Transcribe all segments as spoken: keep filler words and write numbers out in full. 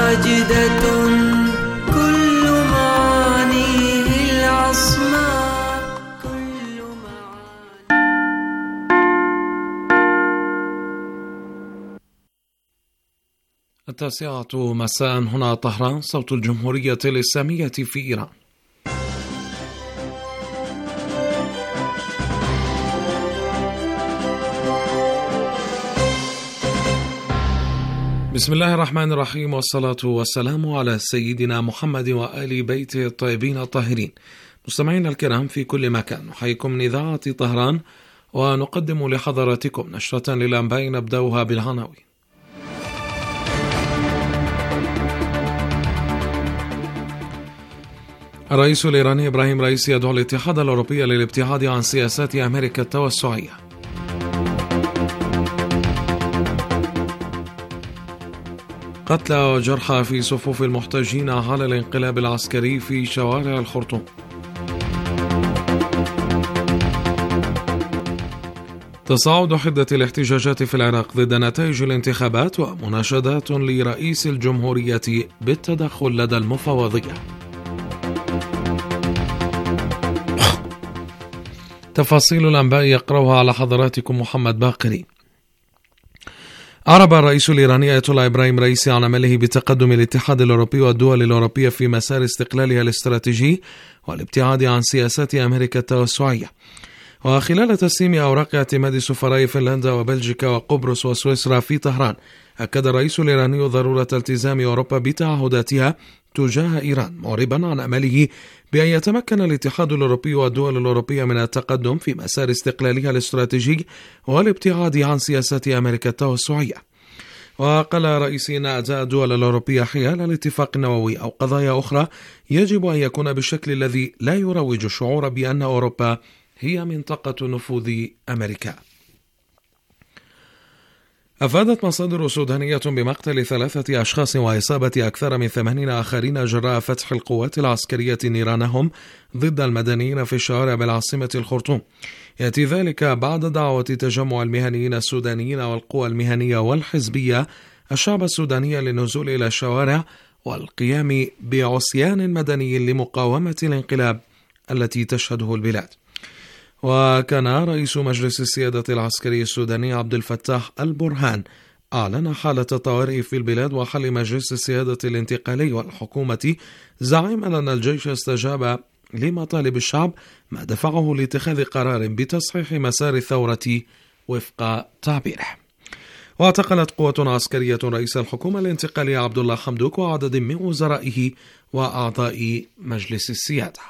واجدة كل معانيه العصماء كل معانيه. التاسعة مساء، هنا طهران، صوت الجمهورية الإسلامية في إيران. بسم الله الرحمن الرحيم، والصلاة والسلام على سيدنا محمد وآل بيته الطيبين الطاهرين. مستمعينا الكرام في كل مكان، نحييكم من إذاعة طهران ونقدم لحضراتكم نشرة للأنباء نبدأها بالعناوين. الرئيس الإيراني إبراهيم رئيسي يدعو الاتحاد الأوروبي للابتعاد عن سياسات أمريكا التوسعية. قتلى وجرحى في صفوف المحتجين على الانقلاب العسكري في شوارع الخرطوم. تصاعد حدة الاحتجاجات في العراق ضد نتائج الانتخابات ومناشدات لرئيس الجمهورية بالتدخل لدى المفوضية. تفاصيل الأنباء يقرأها على حضراتكم محمد باقري. أعرب الرئيس الإيراني آية الله إبراهيم رئيسي عن أمله بتقدم الاتحاد الأوروبي والدول الأوروبية في مسار استقلالها الاستراتيجي والابتعاد عن سياسات أمريكا التوسعية. وخلال تسليم أوراق اعتماد سفراء فنلندا وبلجيكا وقبرص وسويسرا في طهران، أكد الرئيس الإيراني ضرورة التزام أوروبا بتعهداتها تجاه إيران، معربا عن أمله بأن يتمكن الاتحاد الأوروبي والدول الأوروبية من التقدم في مسار استقلالها الاستراتيجي والابتعاد عن سياسات أمريكا التوسعية. وقال رئيسي إن أداء الدول الأوروبية حيال الاتفاق النووي أو قضايا أخرى يجب أن يكون بالشكل الذي لا يروج الشعور بأن أوروبا هي منطقة نفوذ أمريكا. أفادت مصادر سودانية بمقتل ثلاثة أشخاص وإصابة أكثر من ثمانين آخرين جراء فتح القوات العسكرية نيرانهم ضد المدنيين في الشوارع بالعاصمة الخرطوم. يأتي ذلك بعد دعوة تجمع المهنيين السودانيين والقوى المهنية والحزبية الشعب السوداني للنزول إلى الشوارع والقيام بعصيان مدني لمقاومة الانقلاب التي تشهده البلاد. وكان رئيس مجلس السيادة العسكري السوداني عبد الفتاح البرهان أعلن حالة طوارئ في البلاد وحل مجلس السيادة الانتقالي والحكومة، زعيما أن الجيش استجاب لمطالب الشعب، ما دفعه لاتخاذ قرار بتصحيح مسار الثورة وفق تعبيره. واعتقلت قوة عسكرية رئيس الحكومة الانتقالية عبد الله حمدوك وعدد من وزرائه وأعضاء مجلس السيادة.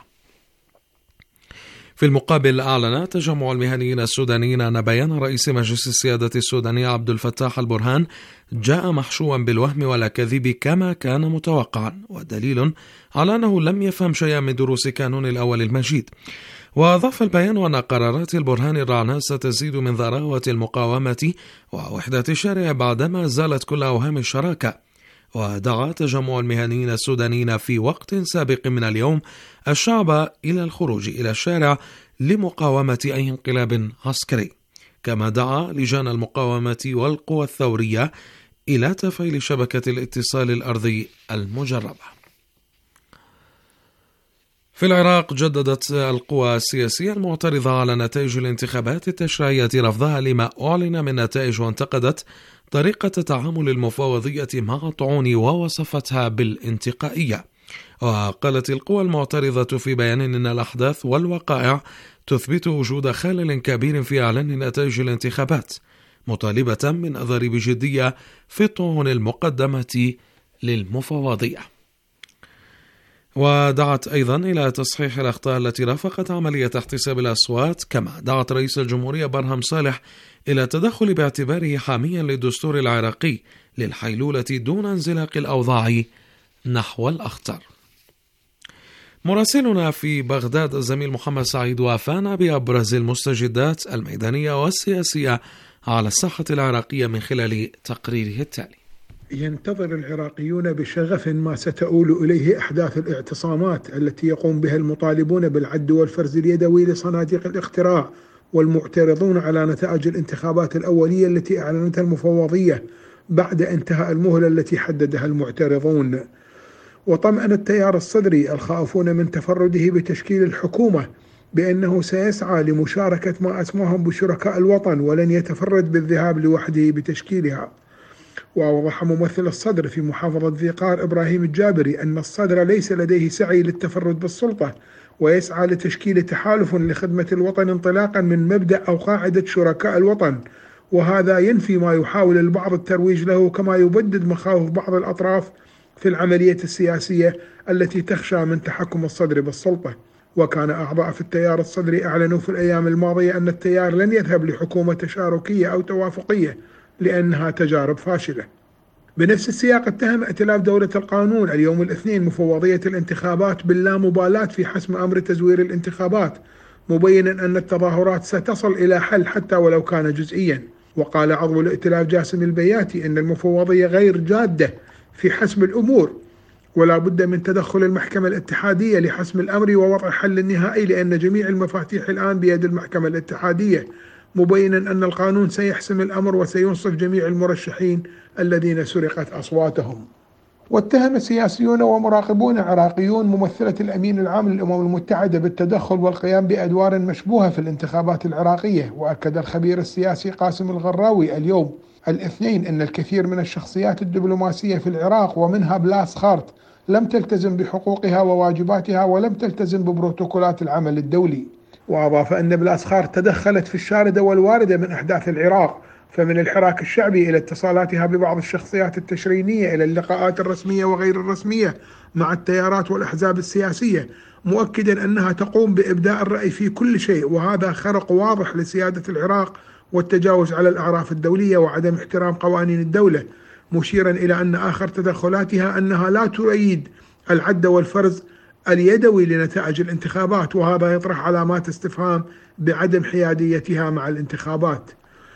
في المقابل، أعلن تجمع المهنيين السودانيين أن بيان رئيس مجلس السيادة السوداني عبد الفتاح البرهان جاء محشوا بالوهم والكذب كما كان متوقعا، ودليل على أنه لم يفهم شيئا من دروس كانون الأول المجيد. وأضاف البيان أن قرارات البرهان الرعناء ستزيد من ضراوة المقاومة ووحدة الشارع بعدما زالت كل أوهام الشراكة. ودعا تجمع المهنيين السودانيين في وقت سابق من اليوم الشعب إلى الخروج إلى الشارع لمقاومة أي انقلاب عسكري، كما دعا لجان المقاومة والقوى الثورية إلى تفعيل شبكة الاتصال الأرضي المجربة. في العراق، جددت القوى السياسية المعترضة على نتائج الانتخابات التشريعية رفضها لما أعلن من نتائج، وانتقدت طريقة تعامل المفوضية مع الطعون ووصفتها بالانتقائية. وقالت القوى المعترضة في بيان إن الأحداث والوقائع تثبت وجود خلل كبير في إعلان نتائج الانتخابات، مطالبة من النظر بجدية في الطعون المقدمة للمفوضية. ودعت أيضا إلى تصحيح الأخطاء التي رافقت عملية احتساب الأصوات، كما دعت رئيس الجمهورية برهم صالح إلى التدخل باعتباره حاميا للدستور العراقي للحيلولة دون انزلاق الأوضاع نحو الأخطر. مراسلنا في بغداد الزميل محمد سعيد وافانا بأبرز المستجدات الميدانية والسياسية على الساحة العراقية من خلال تقريره التالي. ينتظر العراقيون بشغف ما ستؤول إليه أحداث الاعتصامات التي يقوم بها المطالبون بالعد والفرز اليدوي لصناديق الاقتراع والمعترضون على نتائج الانتخابات الأولية التي أعلنتها المفوضية بعد انتهاء المهلة التي حددها المعترضون. وطمأن التيار الصدري الخائفون من تفرده بتشكيل الحكومة بأنه سيسعى لمشاركة ما أسماهم بشركاء الوطن ولن يتفرد بالذهاب لوحده بتشكيلها. وأوضح ممثل الصدر في محافظة ذي قار إبراهيم الجابري أن الصدر ليس لديه سعي للتفرد بالسلطة، ويسعى لتشكيل تحالف لخدمة الوطن انطلاقا من مبدأ أو قاعدة شركاء الوطن، وهذا ينفي ما يحاول البعض الترويج له، كما يبدد مخاوف بعض الأطراف في العملية السياسية التي تخشى من تحكم الصدر بالسلطة. وكان أعضاء في التيار الصدري أعلنوا في الأيام الماضية أن التيار لن يذهب لحكومة تشاركية أو توافقية لأنها تجارب فاشلة. بنفس السياق اتهم ائتلاف دولة القانون اليوم الاثنين مفوضية الانتخابات باللامبالاة في حسم أمر تزوير الانتخابات، مبينا أن التظاهرات ستصل إلى حل حتى ولو كان جزئيا. وقال عضو الائتلاف جاسم البياتي أن المفوضية غير جادة في حسم الأمور، ولا بد من تدخل المحكمة الاتحادية لحسم الأمر ووضع حل نهائي، لأن جميع المفاتيح الآن بيد المحكمة الاتحادية، مبينا أن القانون سيحسم الأمر وسينصف جميع المرشحين الذين سرقت أصواتهم. واتهم سياسيون ومراقبون عراقيون ممثلة الأمين العام للأمم المتحدة بالتدخل والقيام بأدوار مشبوهة في الانتخابات العراقية. وأكد الخبير السياسي قاسم الغراوي اليوم الاثنين أن الكثير من الشخصيات الدبلوماسية في العراق ومنها بلاس خارت لم تلتزم بحقوقها وواجباتها ولم تلتزم ببروتوكولات العمل الدولي. وأضاف أن بلاس خارت تدخلت في الشاردة والواردة من أحداث العراق، فمن الحراك الشعبي إلى اتصالاتها ببعض الشخصيات التشرينية إلى اللقاءات الرسمية وغير الرسمية مع التيارات والأحزاب السياسية، مؤكدا أنها تقوم بإبداء الرأي في كل شيء، وهذا خرق واضح لسيادة العراق والتجاوز على الأعراف الدولية وعدم احترام قوانين الدولة، مشيرا إلى أن آخر تدخلاتها أنها لا تؤيد العد والفرز اليدوي لنتائج الانتخابات، وهذا يطرح علامات استفهام بعدم حياديتها مع الانتخابات.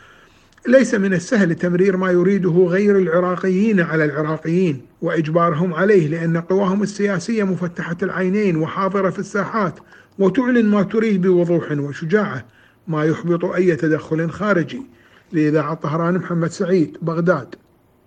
ليس من السهل تمرير ما يريده غير العراقيين على العراقيين وإجبارهم عليه، لأن قواهم السياسية مفتحة العينين وحاضرة في الساحات وتعلن ما تريد بوضوح وشجاعة، ما يحبط أي تدخل خارجي. لإذاعة طهران، محمد سعيد، بغداد.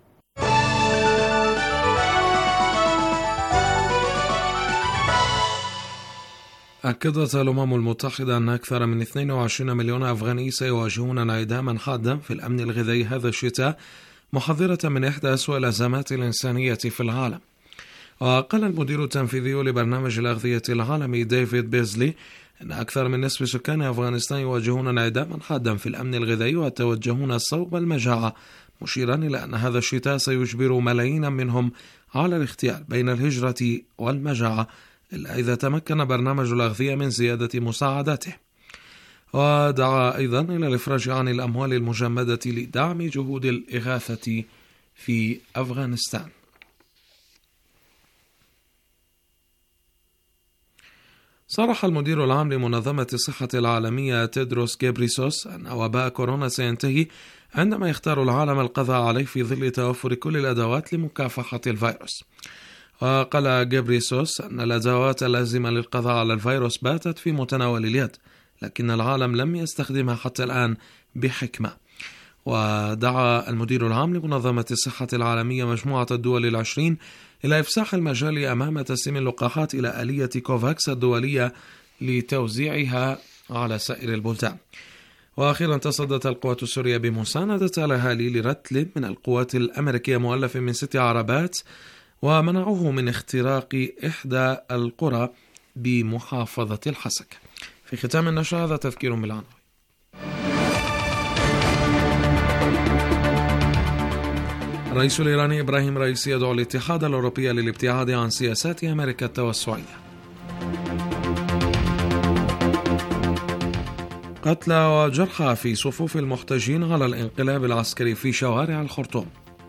أكدت الأمم المتحدة أن أكثر من اثنين وعشرين مليون أفغاني سيواجهون انعداما حادا في الأمن الغذائي هذا الشتاء، محذرة من إحدى أسوأ الأزمات الإنسانية في العالم. وقال المدير التنفيذي لبرنامج الأغذية العالمي ديفيد بيزلي أن أكثر من نصف سكان أفغانستان يواجهون انعداما حادا في الأمن الغذائي ويتوجهون صوب المجاعة، مشيرا إلى أن هذا الشتاء سيجبر ملايين منهم على الاختيار بين الهجرة والمجاعة إلا إذا تمكن برنامج الأغذية من زيادة مساعداته. ودعا أيضا إلى الإفراج عن الأموال المجمدة لدعم جهود الإغاثة في أفغانستان. صرح المدير العام لمنظمة الصحة العالمية تيدروس غيبريسوس أن وباء كورونا سينتهي عندما يختار العالم القضاء عليه في ظل توفر كل الأدوات لمكافحة الفيروس. وقال غيبريسوس أن الأدوات اللازمة للقضاء على الفيروس باتت في متناول اليد، لكن العالم لم يستخدمها حتى الآن بحكمة. ودعا المدير العام لمنظمة الصحة العالمية مجموعة الدول العشرين إلى إفساح المجال أمام تسليم اللقاحات إلى آلية كوفاكس الدولية لتوزيعها على سائر البلدان. وأخيرا تصدت القوات السورية بمساندة الأهالي لرتل من القوات الأمريكية مؤلف من ست عربات ومنعوه من اختراق إحدى القرى بمحافظة الحسك. في ختام النشرة هذا تذكير بالعناوين. الرئيس الإيراني إبراهيم رئيسي يدعو الاتحاد الأوروبي للابتعاد عن سياسات أمريكا التوسعية. قتلى وجرحى في صفوف المحتجين على الانقلاب العسكري في شوارع الخرطوم.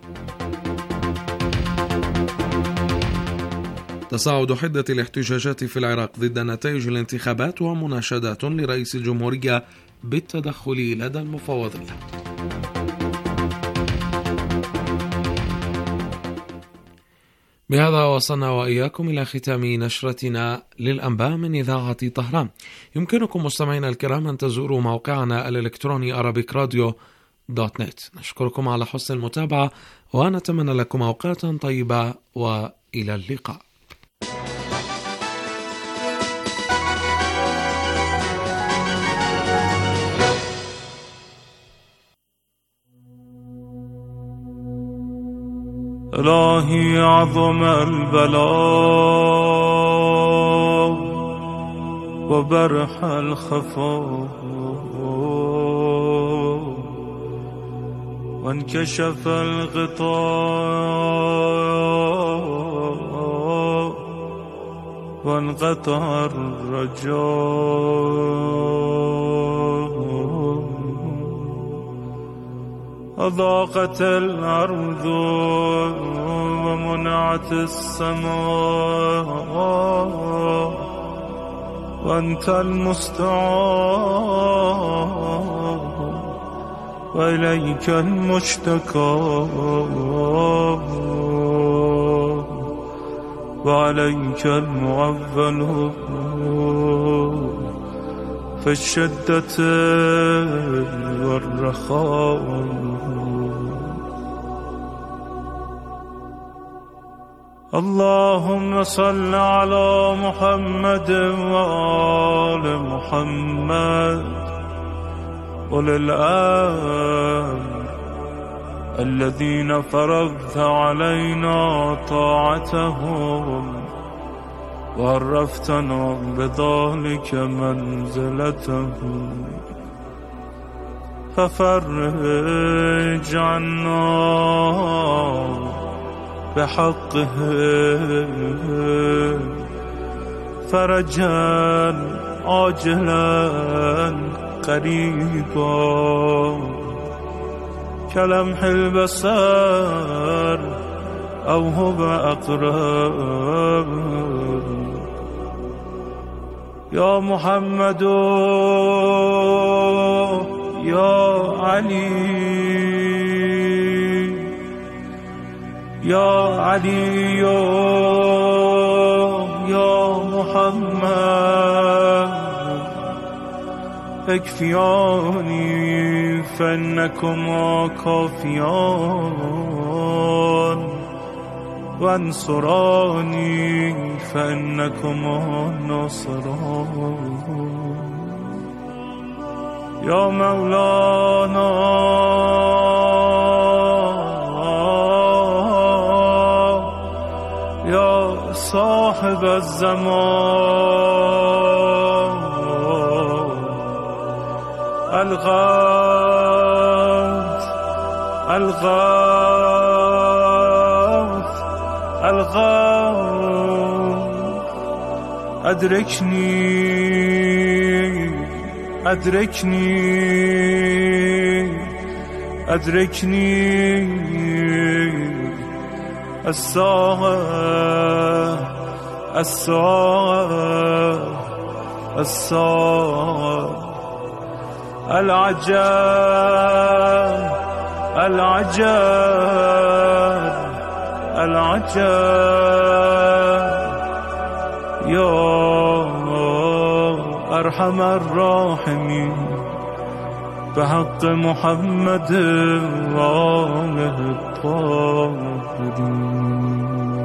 تصاعد حدة الاحتجاجات في العراق ضد نتائج الانتخابات ومناشدات لرئيس الجمهورية بالتدخل لدى المفوضية. بهذا وصلنا وإياكم إلى ختام نشرتنا للأنباء من إذاعة طهران. يمكنكم مستمعينا الكرام أن تزوروا موقعنا الإلكتروني أرابيك راديو دوت نت. نشكركم على حسن المتابعة ونتمنى لكم أوقاتا طيبة وإلى اللقاء. إلهي عظم البلاء وبرح الخفاء وانكشف الغطاء وانقطع الرجاء وضاقت الأرض ومنعت السماء وأنت المستعان وإليك المشتكى وعليك المعول في الشدة والرخاء. اللهم صل على محمد وآل محمد أولي الأمر الذين فرضت علينا طاعتهم وعرفتنا بذلك منزلتهم ففرج عنا بحقه فرجا عاجلا قريبا كلمح البصر أو هو أقرب. يا محمد يا علي يا علي يا محمد اكفياني فإنكما كافيان وانصراني فإنكما ناصران. يا مولانا يا صاحب الزمان الغوث الغوث الغوث أدركني أدركني أدركني الساعة الساعة الساعة العجاب العجاب العجاب. يا أرحم الراحمين بحق محمد وآله الطاهرين.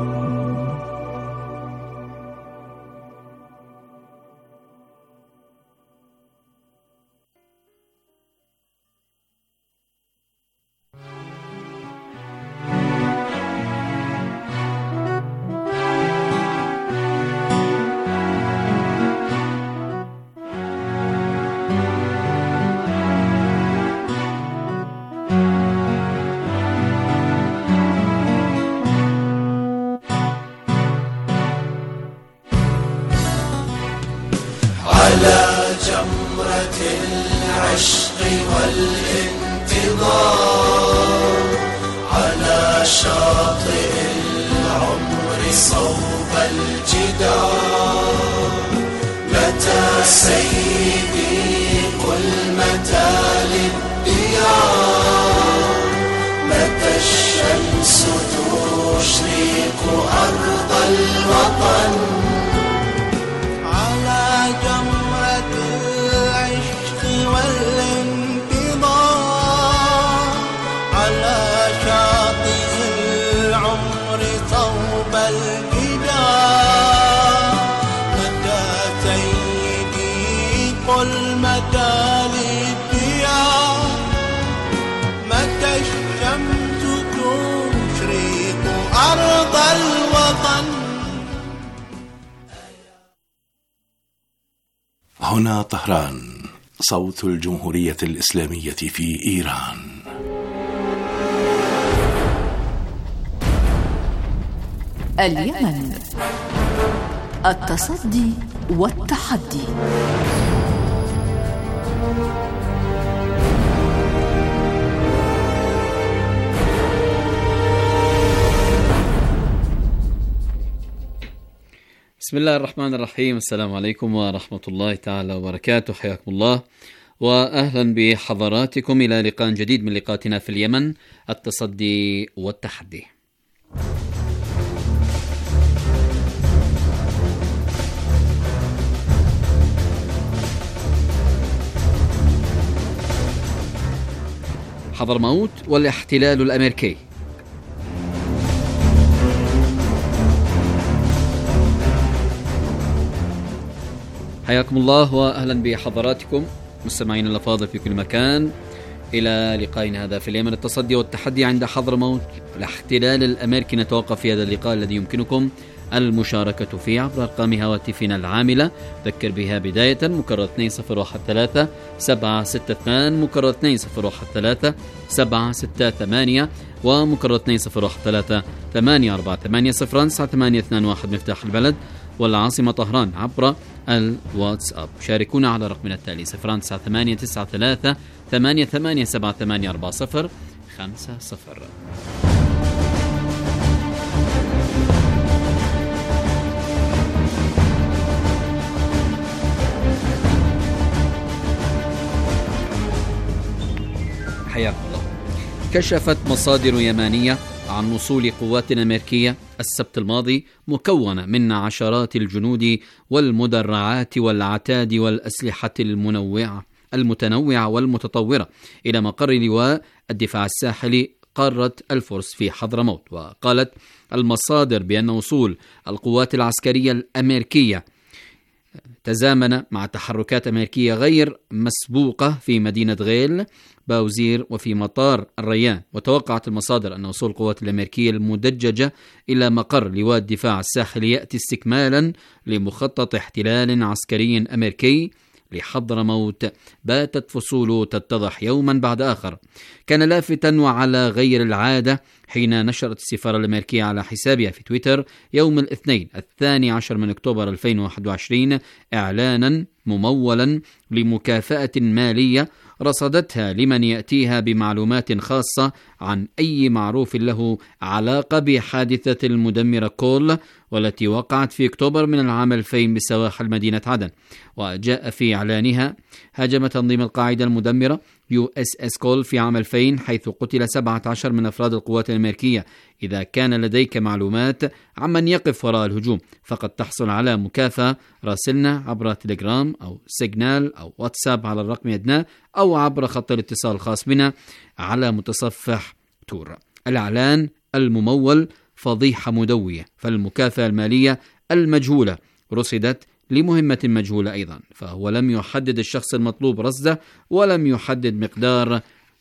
على جمرة العشق والانتظار على شاطئ العمر صوب الجدار. متى سيدي قل متى للديار؟ متى الشمس تشرق أرض الوطن؟ جمرة العشق والانتظار أرض الوطن. هنا طهران، صوت الجمهورية الإسلامية في إيران. اليمن، التصدي والتحدي. بسم الله الرحمن الرحيم. السلام عليكم ورحمة الله تعالى وبركاته. حياكم الله وأهلا بحضراتكم إلى لقاء جديد من لقاءاتنا في اليمن، التصدي والتحدي. حضرموت والاحتلال الأمريكي. حياكم الله وأهلا بحضراتكم مستمعين الأفاضل في كل مكان إلى لقائنا هذا في اليمن، التصدي والتحدي عند حضرموت الاحتلال الأمريكي. نتوقف في هذا اللقاء الذي يمكنكم المشاركة فيه عبر أرقام هواتفنا العاملة، ذكر بها بداية مكرر اثنين صفر واحد ثلاثة سبعة ستة ثمانية، مكرر اثنين صفر واحد ثلاثة سبعة ستة ثمانية، ومكرر اثنين صفر واحد ثلاثة ثمانية أربعة ثمانية صفر تسعة ثمانية اثنين واحد مفتاح البلد والعاصمة طهران عبر الواتساب. شاركونا على رقمنا التالي صفر تسعة ثمانية تسعة ثلاثة ثمانية ثمانية سبعة ثمانية أربعة صفر خمسة صفر. حياكم الله. كشفت مصادر يمانية عن وصول قوات أمريكية السبت الماضي مكونة من عشرات الجنود والمدرعات والعتاد والأسلحة المنوعة المتنوعة والمتطورة إلى مقر لواء الدفاع الساحلي قارة الفرس في حضرموت. وقالت المصادر بأن وصول القوات العسكرية الأمريكية تزامن مع تحركات أمريكية غير مسبوقة في مدينة غيل باوزير وفي مطار الريان. وتوقعت المصادر أن وصول القوات الأمريكية المدججة إلى مقر لواء الدفاع الساحلي يأتي استكمالا لمخطط احتلال عسكري أمريكي لحضرموت باتت فصوله تتضح يوما بعد آخر. كان لافتا وعلى غير العادة حين نشرت السفارة الأمريكية على حسابها في تويتر يوم الاثنين الثاني عشر من أكتوبر ألفين وواحد وعشرين إعلانا ممولا لمكافأة مالية رصدتها لمن يأتيها بمعلومات خاصة عن أي معروف له علاقة بحادثة المدمرة كول والتي وقعت في أكتوبر من العام ألفين بسواحل مدينة عدن. وجاء في إعلانها هاجم تنظيم القاعدة المدمرة يو إس إس كول في عام ألفين حيث قتل سبعة عشر من أفراد القوات الأمريكية. إذا كان لديك معلومات عمن يقف وراء الهجوم فقد تحصل على مكافأة. راسلنا عبر تليجرام أو سيجنال أو واتساب على الرقم يدنا أو عبر خط الاتصال الخاص بنا على متصفح تور. الإعلان الممول فضيحة مدوية، فالمكافأة المالية المجهولة رصدت لمهمة مجهولة أيضا، فهو لم يحدد الشخص المطلوب رصده ولم يحدد مقدار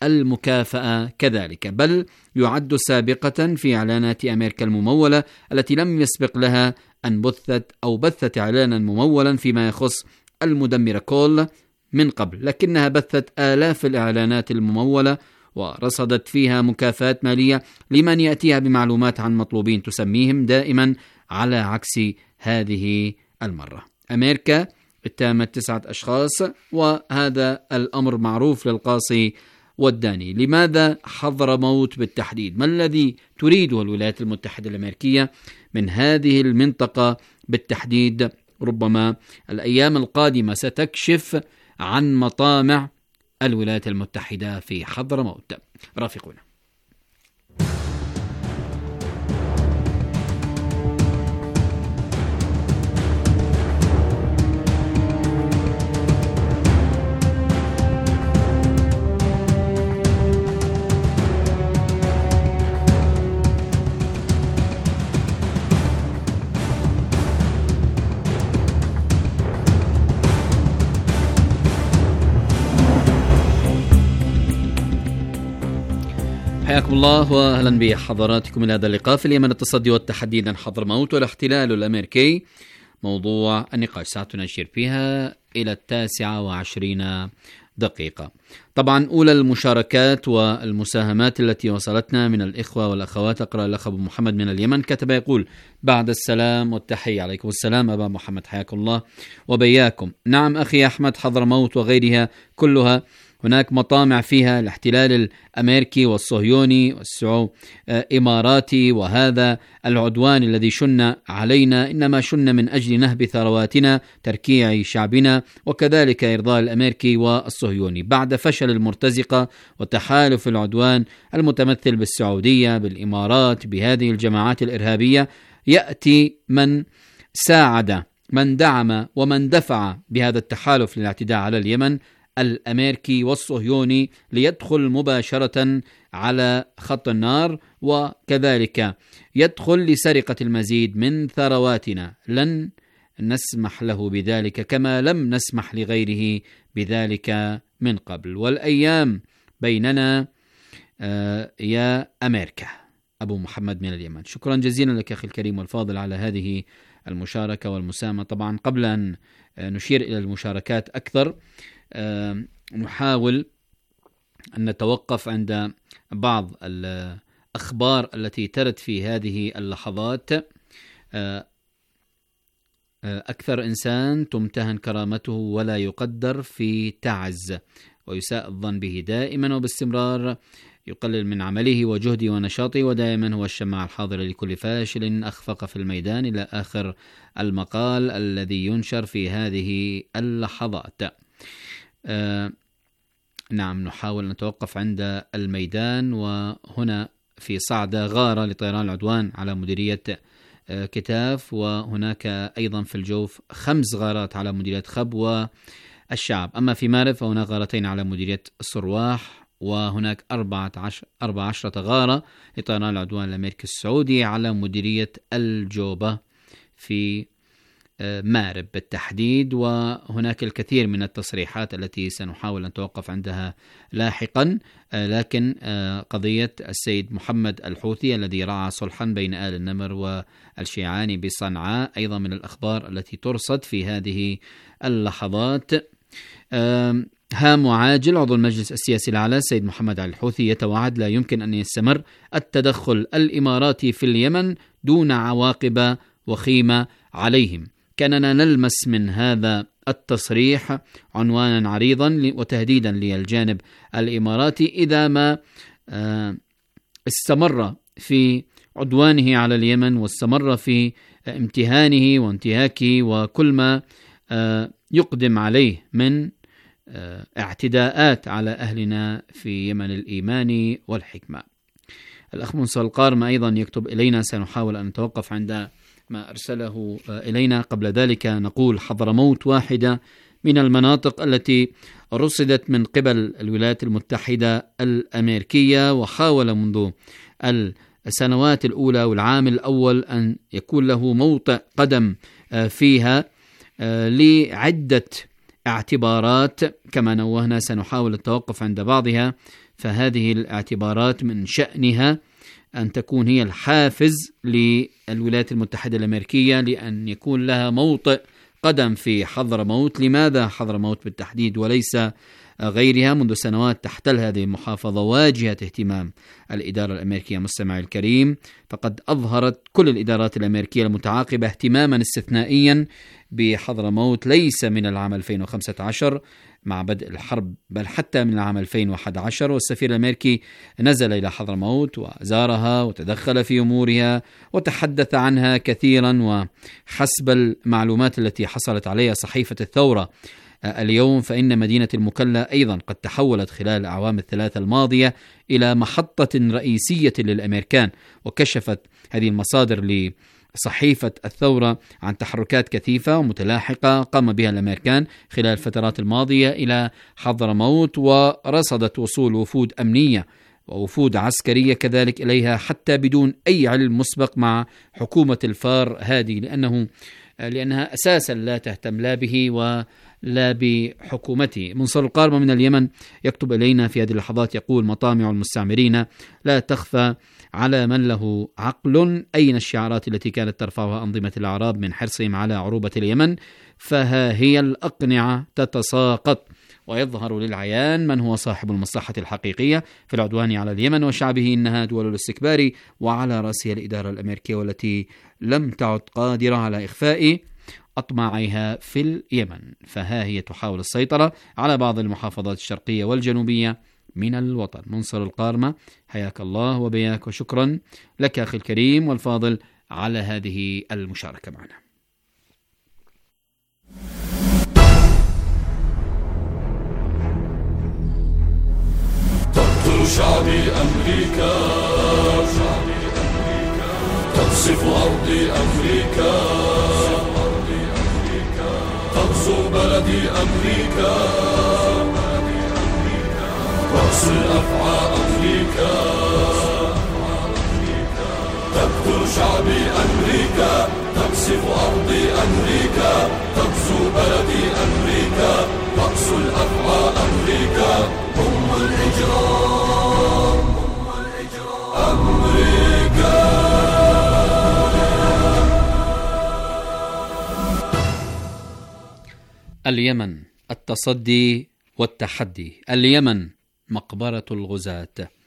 المكافأة كذلك، بل يعد سابقة في إعلانات أمريكا الممولة التي لم يسبق لها أن بثت أو بثت إعلانا ممولا فيما يخص المدمرة كول من قبل، لكنها بثت آلاف الإعلانات الممولة ورصدت فيها مكافآت مالية لمن يأتيها بمعلومات عن مطلوبين تسميهم دائما، على عكس هذه المرة. أمريكا اتهمت تسعة أشخاص وهذا الأمر معروف للقاصي والداني. لماذا حضرموت بالتحديد؟ ما الذي تريده الولايات المتحدة الأمريكية من هذه المنطقة بالتحديد؟ ربما الأيام القادمة ستكشف عن مطامع الولايات المتحدة في حضرموت. رافقونا. حياكم الله واهلا بحضراتكم الى هذا اللقاء في اليمن التصدي والتحدي عن حضرموت والاحتلال الامريكي. موضوع النقاش ساعتنا نشير فيها الى التاسعه وعشرين دقيقة. طبعا أولى المشاركات والمساهمات التي وصلتنا من الإخوة والأخوات. أقرأ الأخ أبو محمد من اليمن كتب يقول: بعد السلام والتحية. عليكم السلام أبا محمد، حياكم الله وبياكم. نعم أخي أحمد، حضرموت وغيرها كلها هناك مطامع فيها الاحتلال الأمريكي والصهيوني والإماراتي، وهذا العدوان الذي شن علينا إنما شن من أجل نهب ثرواتنا، تركيع شعبنا، وكذلك إرضاء الأمريكي والصهيوني. بعد فشل المرتزقة وتحالف العدوان المتمثل بالسعودية بالإمارات بهذه الجماعات الإرهابية، يأتي من ساعد من دعم ومن دفع بهذا التحالف للاعتداء على اليمن الأمريكي والصهيوني، ليدخل مباشرة على خط النار، وكذلك يدخل لسرقة المزيد من ثرواتنا. لن نسمح له بذلك كما لم نسمح لغيره بذلك من قبل، والأيام بيننا آه يا أمريكا. أبو محمد من اليمن، شكرا جزيلا لك أخي الكريم والفاضل على هذه المشاركة والمساهمة. طبعا قبل أن نشير إلى المشاركات أكثر، أه نحاول أن نتوقف عند بعض الأخبار التي ترد في هذه اللحظات. أه أكثر إنسان تمتهن كرامته ولا يقدر في تعز، ويساء الظن به دائما وباستمرار، يقلل من عمله وجهده ونشاطه، ودائما هو الشماعة الحاضرة لكل فاشل أخفق في الميدان، إلى آخر المقال الذي ينشر في هذه اللحظات. آه نعم، نحاول أن نتوقف عند الميدان، وهنا في صعدة غارة لطيران العدوان على مديرية آه كتاف، وهناك أيضا في الجوف خمس غارات على مديرية خب والشعب. أما في مارب فهناك غارتين على مديرية الصرواح، وهناك أربعة عشر أربعة عشرة غارة لطيران العدوان الأمريكي السعودي على مديرية الجوبة في مارب بالتحديد. وهناك الكثير من التصريحات التي سنحاول أن نتوقف عندها لاحقا، لكن قضية السيد محمد الحوثي الذي رعى صلحا بين آل النمر والشيعاني بصنعاء أيضا من الأخبار التي ترصد في هذه اللحظات. هام وعاجل: عضو المجلس السياسي الأعلى السيد محمد علي الحوثي يتوعد لا يمكن أن يستمر التدخل الإماراتي في اليمن دون عواقب وخيمة عليهم. كاننا نلمس من هذا التصريح عنوانا عريضا وتهديدا للجانب الإماراتي إذا ما استمر في عدوانه على اليمن واستمر في امتهانه وانتهاكه وكل ما يقدم عليه من اعتداءات على أهلنا في يمن الإيمان والحكمة. الأخ منصر القارم أيضا يكتب إلينا، سنحاول أن نتوقف عند ما أرسله إلينا. قبل ذلك نقول: حضرموت واحدة من المناطق التي رصدت من قبل الولايات المتحدة الأمريكية، وحاول منذ السنوات الأولى والعام الأول أن يكون له موطئ قدم فيها لعدة اعتبارات كما نوهنا، سنحاول التوقف عند بعضها. فهذه الاعتبارات من شأنها أن تكون هي الحافز للولايات المتحدة الأمريكية لأن يكون لها موطئ قدم في حضرموت. لماذا حضرموت بالتحديد وليس غيرها؟ منذ سنوات تحتل هذه المحافظة واجهة اهتمام الإدارة الأمريكية. مستمعي الكريم، فقد أظهرت كل الإدارات الأمريكية المتعاقبة اهتماما استثنائيا بحضرموت، ليس من العام ألفين وخمسة عشر مع بدء الحرب بل حتى من العام ألفين وأحد عشر. والسفير الأمريكي نزل إلى حضرموت وزارها وتدخل في أمورها وتحدث عنها كثيرا، وحسب المعلومات التي حصلت عليها صحيفة الثورة اليوم فإن مدينة المكلا أيضا قد تحولت خلال الأعوام الثلاثة الماضية إلى محطة رئيسية للأمريكان. وكشفت هذه المصادر لصحيفة الثورة عن تحركات كثيفة ومتلاحقة قام بها الأمريكان خلال الفترات الماضية إلى حضرموت، ورصدت وصول وفود أمنية ووفود عسكرية كذلك إليها حتى بدون أي علم مسبق مع حكومة الفار هذه، لأنه لأنها أساسا لا تهتم لا به و لا بحكومته. منصور القارمة من اليمن يكتب إلينا في هذه اللحظات يقول: مطامع المستعمرين لا تخفى على من له عقل. أين الشعارات التي كانت ترفعها أنظمة الأعراب من حرصهم على عروبة اليمن؟ فها هي الأقنعة تتساقط، ويظهر للعيان من هو صاحب المصلحة الحقيقية في العدوان على اليمن وشعبه. إنها دول الاستكبار، وعلى رأسها الإدارة الأمريكية، والتي لم تعد قادرة على إخفاء أطماعها في اليمن. فها هي تحاول السيطرة على بعض المحافظات الشرقية والجنوبية من الوطن. منصور القارمة، حياك الله وبياك، وشكرا لك أخي الكريم والفاضل على هذه المشاركة معنا. تقتل شعبي أمريكا، تقصف أرضي أمريكا، تغزو بلدي أمريكا، رأس الأفعى أمريكا، تقتل شعبي أمريكا، تقصف أرضي أمريكا، تغزو بلدي أمريكا، رأس الأفعى أمريكا، أم الإجرام أمريكا. اليمن، التصدي والتحدي. اليمن مقبرة الغزاة.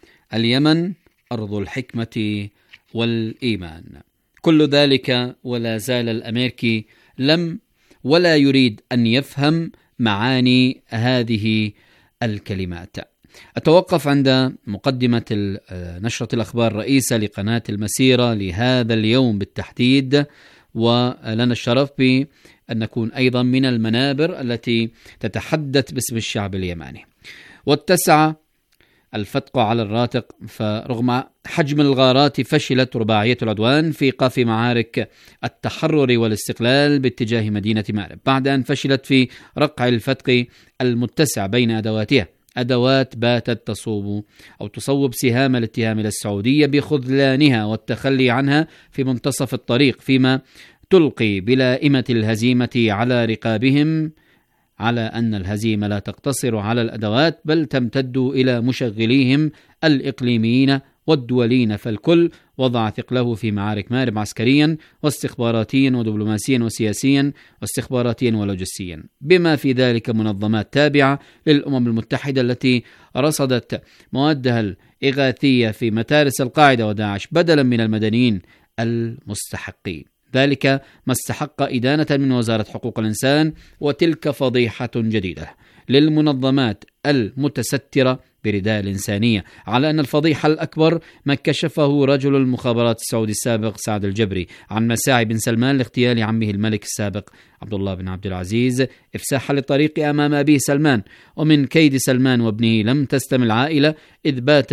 اليمن أرض الحكمة والإيمان. كل ذلك ولا زال الأمريكي لم ولا يريد أن يفهم معاني هذه الكلمات. أتوقف عند مقدمة نشرة الأخبار الرئيسة لقناة المسيرة لهذا اليوم بالتحديد، ولنا الشرف بأن نكون أيضا من المنابر التي تتحدث باسم الشعب اليماني. واتسع الفتق على الراتق، فرغم حجم الغارات فشلت رباعية العدوان في قاف معارك التحرر والاستقلال باتجاه مدينة مأرب، بعد أن فشلت في رقع الفتق المتسع بين أدواتها، أدوات باتت تصوب أو تصوب سهام الاتهام للسعودية بخذلانها والتخلي عنها في منتصف الطريق، فيما تلقي بلائمة الهزيمة على رقابهم، على أن الهزيمة لا تقتصر على الأدوات بل تمتد إلى مشغليهم الإقليميين والدوليين، فالكل وضع ثقله في معارك مأرب عسكريا واستخباراتيا ودبلوماسيا وسياسيا واستخباراتيا ولوجستيا، بما في ذلك منظمات تابعة للأمم المتحدة التي رصدت موادها الإغاثية في متارس القاعدة وداعش بدلا من المدنيين المستحقين. ذلك ما استحق إدانة من وزارة حقوق الإنسان، وتلك فضيحة جديدة للمنظمات المتسترة برداء الإنسانية، على أن الفضيحة الأكبر ما كشفه رجل المخابرات السعودي السابق سعد الجبري عن مساعي بن سلمان لاغتيال عمه الملك السابق عبد الله بن عبد العزيز إفساحا للطريق أمام أبيه سلمان. ومن كيد سلمان وابنه لم تستم العائلة، إذ بات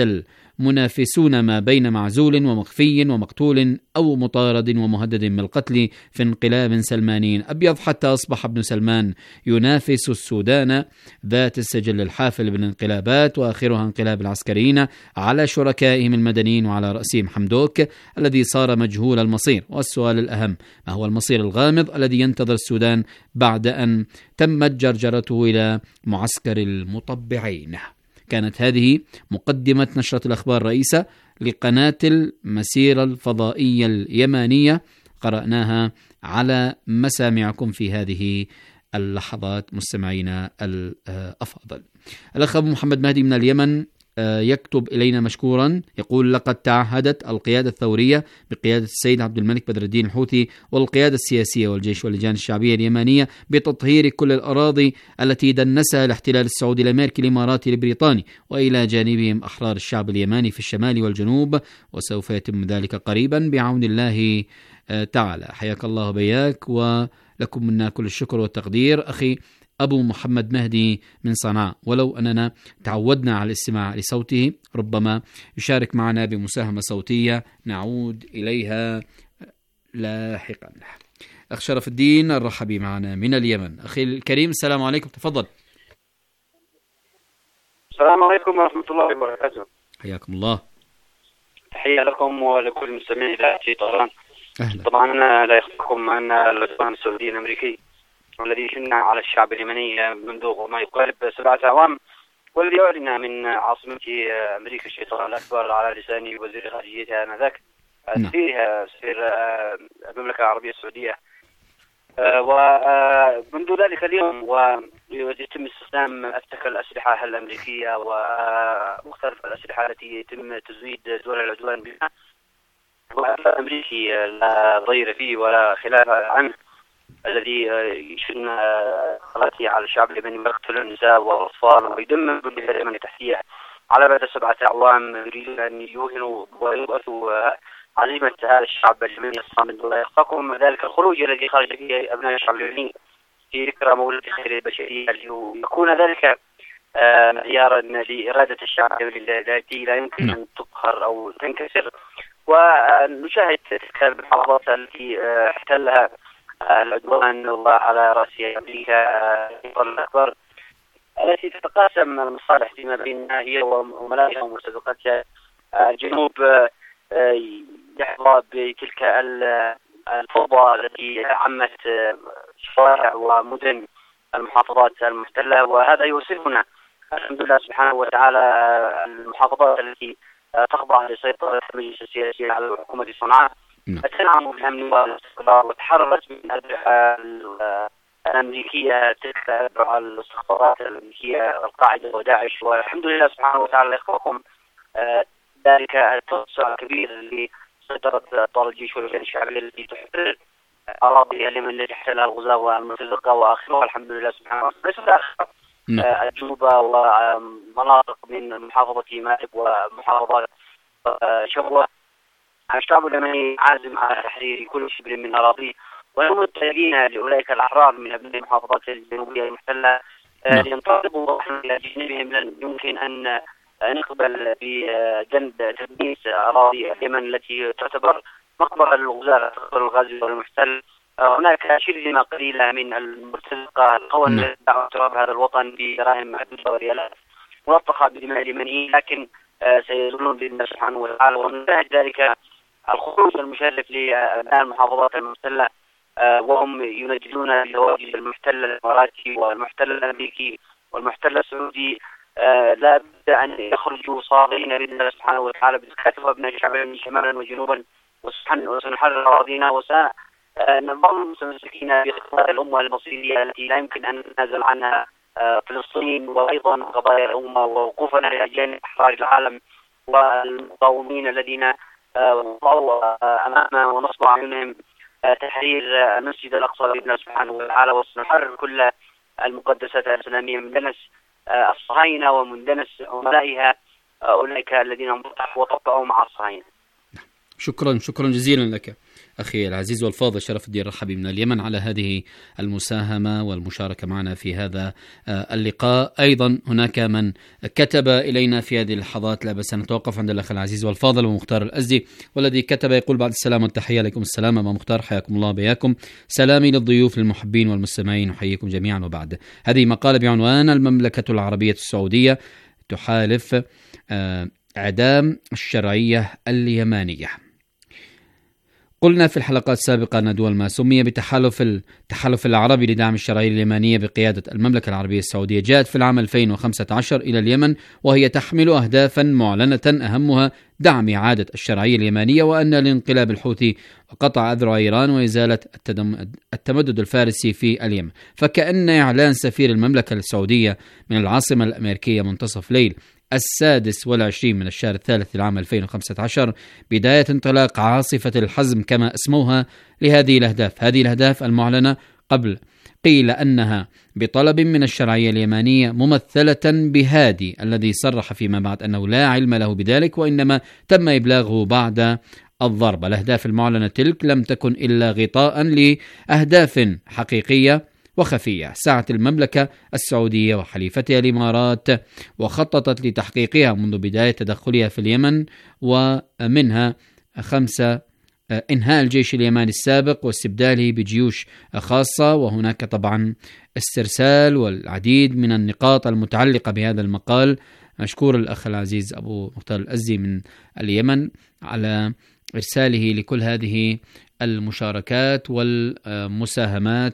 منافسون ما بين معزول ومخفي ومقتول أو مطارد ومهدد بالقتل في انقلاب سلماني أبيض، حتى أصبح ابن سلمان ينافس السودان ذات السجل الحافل بالانقلابات، وآخرها انقلاب العسكريين، على شركائهم المدنيين، وعلى رأسهم حمدوك الذي صار مجهول المصير. والسؤال الأهم: ما هو المصير الغامض الذي ينتظر السودان بعد أن تمت جرجرته إلى معسكر المطبعين؟ كانت هذه مقدمة نشرة الأخبار الرئيسة لقناة المسيرة الفضائية اليمانية، قرأناها على مسامعكم في هذه اللحظات مستمعينا الأفاضل. الأخ أبو محمد مهدي من اليمن يكتب إلينا مشكورا، يقول: لقد تعهدت القيادة الثورية بقيادة السيد عبد الملك بدر الدين الحوثي والقيادة السياسية والجيش واللجان الشعبية اليمانية بتطهير كل الأراضي التي دنسها الاحتلال السعودي الأمريكي الإماراتي البريطاني، وإلى جانبهم أحرار الشعب اليماني في الشمال والجنوب، وسوف يتم ذلك قريبا بعون الله تعالى. حياك الله بياك، ولكم منا كل الشكر والتقدير أخي أبو محمد مهدي من صنعاء. ولو أننا تعودنا على الاستماع لصوته، ربما يشارك معنا بمساهمة صوتية نعود إليها لاحقا. أخ شرف الدين الرحبي معنا من اليمن. أخي الكريم السلام عليكم، تفضل. السلام عليكم ورحمة الله وبركاته. حياكم الله. تحية لكم ولكل المستمعين إلى طهران. أهلا. طبعا لا يخفىكم أن العدوان السعودي الأمريكي والذي شن على الشعب اليمني منذ ما يقارب سبعة أعوام، والذي أعلن من عاصمة أمريكا الشيطان الأكبر على لسان وزير خارجيتها آنذاك سفيرها سفير المملكة العربية السعودية. ومنذ ذلك اليوم ويتم استخدام أفتك الأسلحة الأمريكية ومختلف الأسلحة التي يتم تزويد دول العدوان بها، والأمريكي لا ضير فيه ولا خلاف عنه، الذي يشن خلاته على الشعب اليمني ويقتل النساء والأطفال ويدمر بالبلاد اليمنية تحتية على بعد سبعة أعوام. يريدون أن يوهنوا ويبعثوا عزيمة هذا الشعب اليمني الصامد ولا يخفاكم ذلك الخروج الذي خرج فيه أبناء الشعب اليمني في ذكرى مولد خير البشرية، ليكون ذلك معيارا لإرادة الشعب التي لا يمكن أن تقهر أو تنكسر. ونشاهد تلك المحافظات التي احتلها العدوان على رأسها أمريكا الأكبر، التي تتقاسم المصالح فيما بينها هي وملائها ومرتزقاتها. الجنوب يحظى بتلك الفوضى التي عمت شوارع ومدن المحافظات المحتلة، وهذا يوصلنا الحمد لله سبحانه وتعالى المحافظات التي تخضع لسيطرة المجلس السياسي على حكومة صنعاء تنعم بالأمن والاستقرار، وتحررت من الأسلحة الأمريكية تلك الاستخبارات الأمريكية القاعدة وداعش. والحمد لله سبحانه وتعالى يخفاكم ذلك التوسع الكبير اللي سيطرت أبطال الجيش والجيش الشعبي التي تحرر أراضي اليمن التي احتلها الغزاة والمرتزقة وآخرها الحمد لله سبحانه وتعالى، ليس آخر الجنوبة ومناطق من محافظة مأرب ومحافظات شبوة. الشعب اليمني عازم على تحرير كل شبر من أراضيه، ونحن متجهين لأولئك الأحرار من أبناء المحافظات الجنوبية المحتلة لينطلقوا إلى جانبهم. لن يمكن أن نقبل بجنب تدنيس أراضي اليمن التي تعتبر مقبرة للغزاة، تعتبر الغازي والمحتل. هناك شرذمة قليلة من المرتزقة القوى التي دعوا تراب هذا الوطن بدراهم معدودة وريالات ملطخة بدماء اليمنيين، لكن سيزولون بإذن الله سبحانه وتعالى. ونشاهد ذلك الخروج المشرف لأبناء المحافظات المحتلة وهم ينجدون بهواجس المحتل الإماراتي والمحتل الأمريكي والمحتل السعودي. لا بد أن يخرجوا صاغرين بإذن الله سبحانه وتعالى بزكاة أبناء الشعب شمالا وجنوبا، وسنحرر أراضينا وسنظل متمسكين بقضايا الأمة المصيرية التي لا يمكن أن ننازل عنها، فلسطين وأيضا قضايا الأمة ووقوفنا لأجل إحرار العالم والمقاومين الذين وضعوا أمامنا ونصب أعينهم تحرير المسجد الأقصى بإذن الله سبحانه وتعالى. وسنحرر كل المقدسات الإسلامية من دنس الصهاينة ومن دنس عملائها أولئك الذين وطبعوا مع الصهاينة. شكرا شكرا جزيلا لك أخي العزيز والفاضل شرف الدين الرحبي من اليمن على هذه المساهمة والمشاركة معنا في هذا اللقاء. أيضا هناك من كتب إلينا في هذه اللحظات، لا بس نتوقف عند الأخ العزيز والفاضل ومختار الأزدي، والذي كتب يقول: بعد السلام والتحية عليكم السلام أبا مختار، حياكم الله بياكم، سلامي للضيوف للمحبين والمستمعين، أحييكم جميعا. وبعد هذه مقالة بعنوان: المملكة العربية السعودية تحالف إعدام الشرعية اليمانية. قلنا في الحلقات السابقة أن دول ما سمي بتحالف التحالف العربي لدعم الشرعية اليمانية بقيادة المملكة العربية السعودية جاءت في العام ألفين وخمسة عشر إلى اليمن، وهي تحمل أهدافا معلنة أهمها دعم إعادة الشرعية اليمانية وأن الانقلاب الحوثي وقطع أذرع إيران وإزالة التمدد الفارسي في اليمن. فكأن إعلان سفير المملكة السعودية من العاصمة الأمريكية منتصف ليل السادس والعشرين من الشهر الثالث لعام ألفين وخمسة عشر بداية انطلاق عاصفة الحزم كما اسموها لهذه الأهداف. هذه الأهداف المعلنة قبل قيل أنها بطلب من الشرعية اليمانية ممثلة بهادي الذي صرح فيما بعد أنه لا علم له بذلك وإنما تم إبلاغه بعد الضربة. الأهداف المعلنة تلك لم تكن إلا غطاء لأهداف حقيقية وخفية سعت المملكة السعودية وحليفتها الإمارات وخططت لتحقيقها منذ بداية تدخلها في اليمن، ومنها خمسة: إنهاء الجيش اليماني السابق واستبداله بجيوش خاصة، وهناك طبعا استرسال والعديد من النقاط المتعلقة بهذا المقال. مشكور الأخ العزيز أبو مختار الأزدي من اليمن على إرساله لكل هذه المشاركات والمساهمات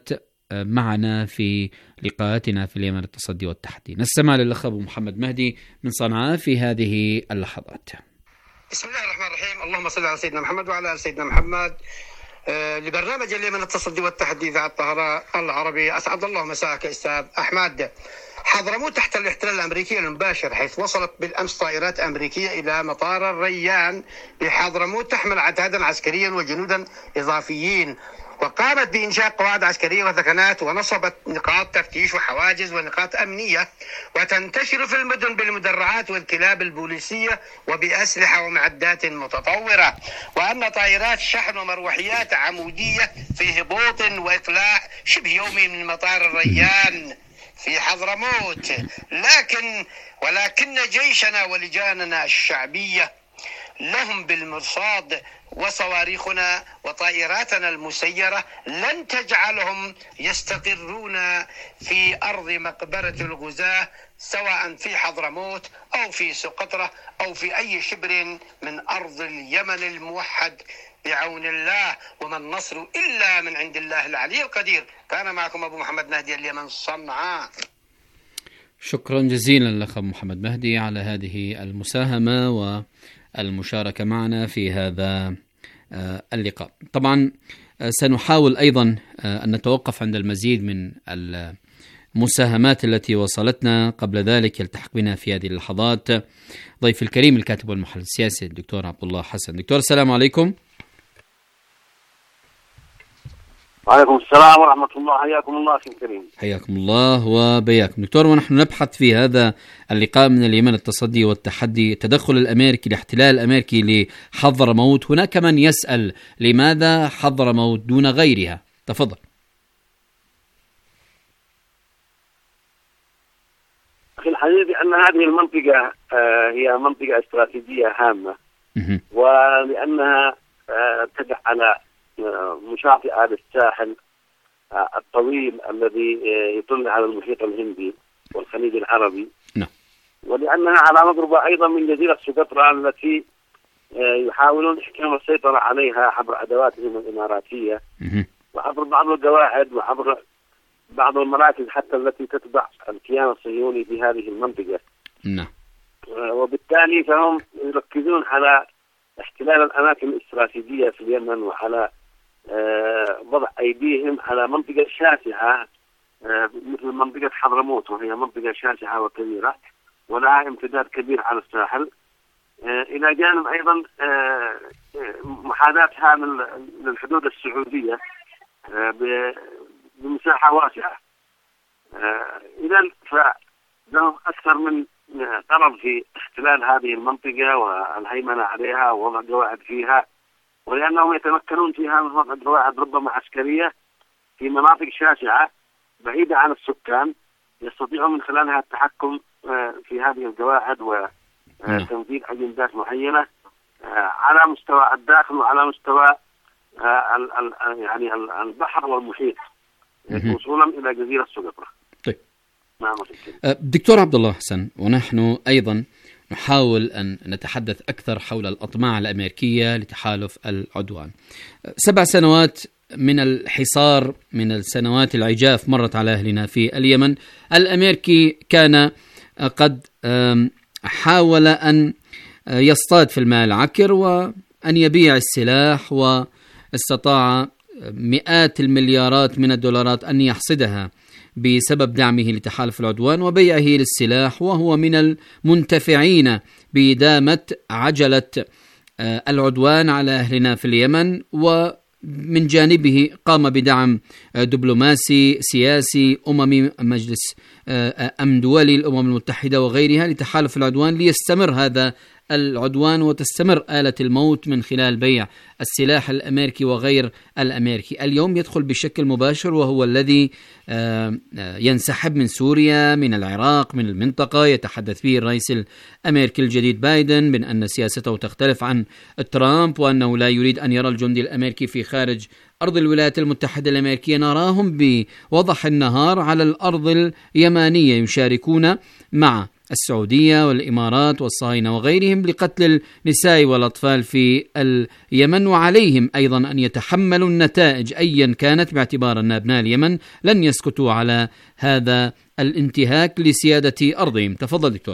معنا في لقاءاتنا في اليمن التصدي والتحدي. نستمع للأخ أبو محمد مهدي من صنعاء في هذه اللحظات. بسم الله الرحمن الرحيم. اللهم صل على سيدنا محمد وعلى آل سيدنا محمد. آه لبرنامج اليمن التصدي والتحدي ذا الطهراء العربي، أسعد الله مساءك أستاذ أحمد. حضرموت تحت الاحتلال الأمريكي المباشر، حيث وصلت بالأمس طائرات أمريكية إلى مطار الريان بحضرموت تحمل عتادا عسكريا وجنودا إضافيين، وقامت بإنشاء قواعد عسكرية وثكنات، ونصبت نقاط تفتيش وحواجز ونقاط أمنية، وتنتشر في المدن بالمدرعات والكلاب البوليسية وبأسلحة ومعدات متطورة، وأن طائرات شحن ومروحيات عمودية في هبوط وإطلاع شبه يومي من مطار الريان في حضرموت. لكن ولكن جيشنا ولجاننا الشعبية لهم بالمرصاد، وصواريخنا وطائراتنا المسيرة لن تجعلهم يستقرون في أرض مقبرة الغزاة، سواء في حضرموت أو في سقطرى أو في أي شبر من أرض اليمن الموحد بعون الله، وما النصر إلا من عند الله العلي القدير. كان معكم أبو محمد مهدي، اليمن، صنعاء. شكرا جزيلا لك محمد مهدي على هذه المساهمة والمشاركة معنا في هذا اللقاء. طبعا سنحاول أيضا أن نتوقف عند المزيد من المساهمات التي وصلتنا. قبل ذلك يلتحق بنا في هذه اللحظات ضيف الكريم الكاتب والمحلل السياسي الدكتور عبد الله حسن. دكتور السلام عليكم. وعليكم السلام ورحمة الله. حياكم الله أخي الكريم. حياكم الله وبياكم دكتور. ونحن نبحث في هذا اللقاء من اليمن التصدي والتحدي التدخل الأمريكي، الاحتلال الأمريكي لحضرموت. هناك من يسأل لماذا حضرموت دون غيرها؟ تفضل. أخي الحبيب، أن هذه المنطقة هي منطقة استراتيجية هامة، ولأنها تقع على مشاطئ هذا الساحل الطويل الذي يطل على المحيط الهندي والخليج العربي، نعم. ولأنها على مقربة أيضا من جزيرة سقطرى التي يحاولون إحكام السيطرة عليها عبر أدواتهم الإماراتية وعبر بعض القواعد وعبر بعض المراكز حتى التي تتبع الكيان الصهيوني في هذه المنطقة، نعم. وبالتالي فهم يركزون على احتلال الأماكن الاستراتيجية في اليمن، وعلى وضع أيديهم على منطقة شاسعة مثل منطقة حضرموت، وهي منطقة شاسعة وكبيرة ولها امتداد كبير على الساحل، إلى جانب أيضا محاذاتها للحدود السعودية بمساحة واسعة. إذن فلهم أكثر من طلب في احتلال هذه المنطقة والهيمنة عليها ووضع قواعد فيها، ولأنهم يتمكنون فيها من وضع قواعد ربما عسكرية في مناطق شاسعة بعيدة عن السكان، يستطيعون من خلالها التحكم في هذه القواعد وتنفيذ أجندات معينة على مستوى الداخل وعلى مستوى يعني البحر والمحيط وصولا إلى جزيرة سقطرى. طيب. دكتور عبد الله حسن، ونحن أيضا نحاول أن نتحدث أكثر حول الأطماع الأمريكية لتحالف العدوان. سبع سنوات من الحصار، من السنوات العجاف مرت على أهلنا في اليمن. الأمريكي كان قد حاول أن يصطاد في الماء العكر وأن يبيع السلاح، واستطاع مئات المليارات من الدولارات أن يحصدها بسبب دعمه لتحالف العدوان وبيعه للسلاح، وهو من المنتفعين بإدامة عجلة العدوان على أهلنا في اليمن. ومن جانبه قام بدعم دبلوماسي سياسي أممي، مجلس أمن دولي، الأمم المتحدة وغيرها، لتحالف العدوان ليستمر هذا العدوان وتستمر آلة الموت من خلال بيع السلاح الأمريكي وغير الأمريكي. اليوم يدخل بشكل مباشر، وهو الذي ينسحب من سوريا، من العراق، من المنطقة. يتحدث فيه الرئيس الأمريكي الجديد بايدن من أن سياسته تختلف عن ترامب، وأنه لا يريد أن يرى الجندي الأمريكي في خارج أرض الولايات المتحدة الأمريكية. نراهم بوضح النهار على الأرض اليمانية يشاركون مع السعودية والإمارات والصهاينة وغيرهم لقتل النساء والأطفال في اليمن، وعليهم أيضا أن يتحملوا النتائج أيا كانت، باعتبار أن أبناء اليمن لن يسكتوا على هذا الانتهاك لسيادة أرضهم. تفضل دكتور.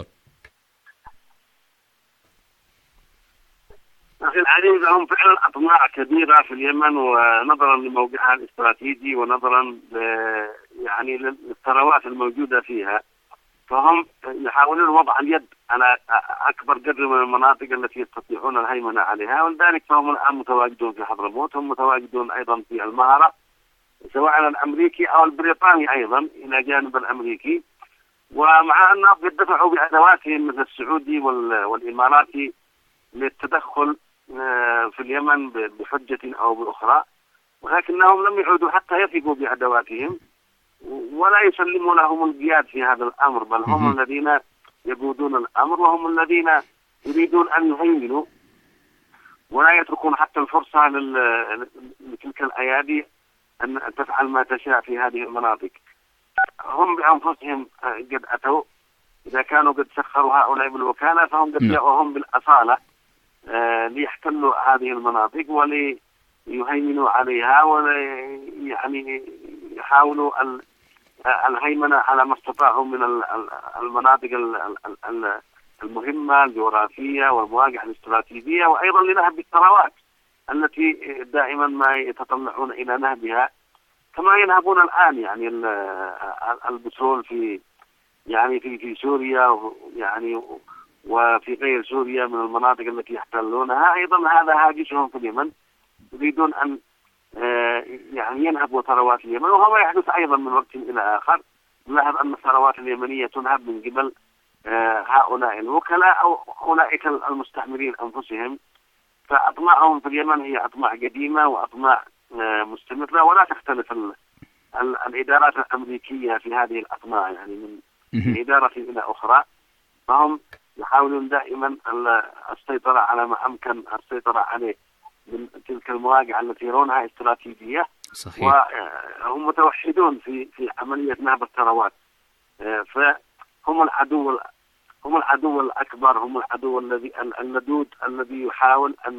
أخي العزيز، هم فعلا أطماع كبيرة في اليمن، ونظرا لموقعها الاستراتيجي ونظرا يعني للثروات الموجودة فيها، فهم يحاولون وضع اليد على أكبر قدر من المناطق التي يستطيعون الهيمنة عليها، ولذلك فهم الآن متواجدون في حضرموت، هم متواجدون أيضا في المهرة، سواء الأمريكي أو البريطاني أيضا إلى جانب الأمريكي، ومع أنهم قد دفعوا بأدواتهم مثل السعودي والإماراتي للتدخل في اليمن بحجة أو بأخرى، ولكنهم لم يعودوا حتى يثقوا بأدواتهم ولا يسلموا لهم القياد في هذا الأمر، بل هم الذين يقودون الأمر، وهم الذين يريدون أن يهيمنوا ولا يتركون حتى الفرصة لتلك الأيادي أن تفعل ما تشاء في هذه المناطق. هم بأنفسهم قد أتوا، إذا كانوا قد سخروا هؤلاء بالوكالة فهم قد جاءوا هم بالأصالة ليحتلوا هذه المناطق وليهيمنوا عليها، ويعني يحاولوا الهيمنة على ما استطاعوا من المناطق المهمة الجغرافية والمواقع الاستراتيجية، وأيضا لنهب الثروات التي دائما ما يتطلعون إلى نهبها، كما ينهبون الآن يعني البترول في يعني في في سوريا يعني وفي غير سوريا من المناطق التي يحتلونها. أيضا هذا هاجسهم في اليمن، يريدون أن يعني ينهبوا ثروات اليمن، وهو يحدث أيضا من وقت إلى آخر. نلاحظ أن الثروات اليمنية تنهب من قبل هؤلاء الوكلاء أو أولئك المستعمرين أنفسهم. فأطماعهم في اليمن هي أطماع قديمة وأطماع مستمرة، ولا تختلف ال ال الإدارات الأمريكية في هذه الأطماع، يعني من, من إدارة إلى أخرى، فهم يحاولون دائما السيطرة على ما أمكن السيطرة عليه من تلك المواقع التي يرونها استراتيجية. صحيح. وهم متوحدون في في عملية نهب الثروات، فهم العدو هم العدو الأكبر، هم العدو الذي اللدود الذي يحاول أن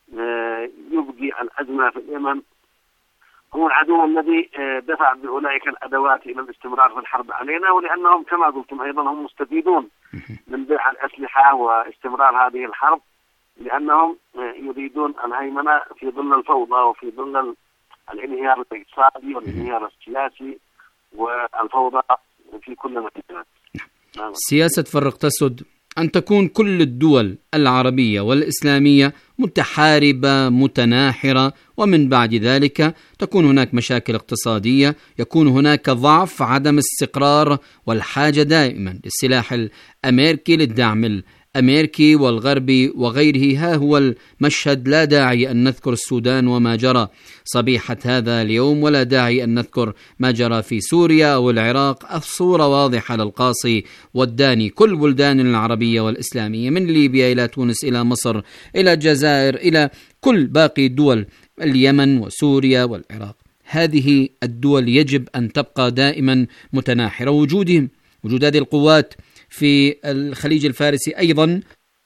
يبقي الأزمة في اليمن، هم العدو الذي دفع بأولئك الأدوات إلى الاستمرار في الحرب علينا، ولأنهم كما قلتم أيضا هم مستفيدون من بيع الأسلحة واستمرار هذه الحرب، لأنهم يريدون الهيمنة في ظل الفوضى وفي ظل الانهيار الاقتصادي والانهيار السياسي والفوضى في كل مكان. سياسة فرق تسد أن تكون كل الدول العربية والإسلامية متحاربة متناحرة، ومن بعد ذلك تكون هناك مشاكل اقتصادية، يكون هناك ضعف، عدم استقرار، والحاجة دائما للسلاح الأمريكي للدعم الأمريكي والغربي وغيره. ها هو المشهد، لا داعي أن نذكر السودان وما جرى صبيحة هذا اليوم، ولا داعي أن نذكر ما جرى في سوريا أو العراق. الصورة واضحة للقاصي والداني. كل بلدان العربية والإسلامية من ليبيا إلى تونس إلى مصر إلى الجزائر إلى كل باقي دول اليمن وسوريا والعراق، هذه الدول يجب أن تبقى دائما متناحرة. وجودهم وجود هذه القوات في الخليج الفارسي أيضا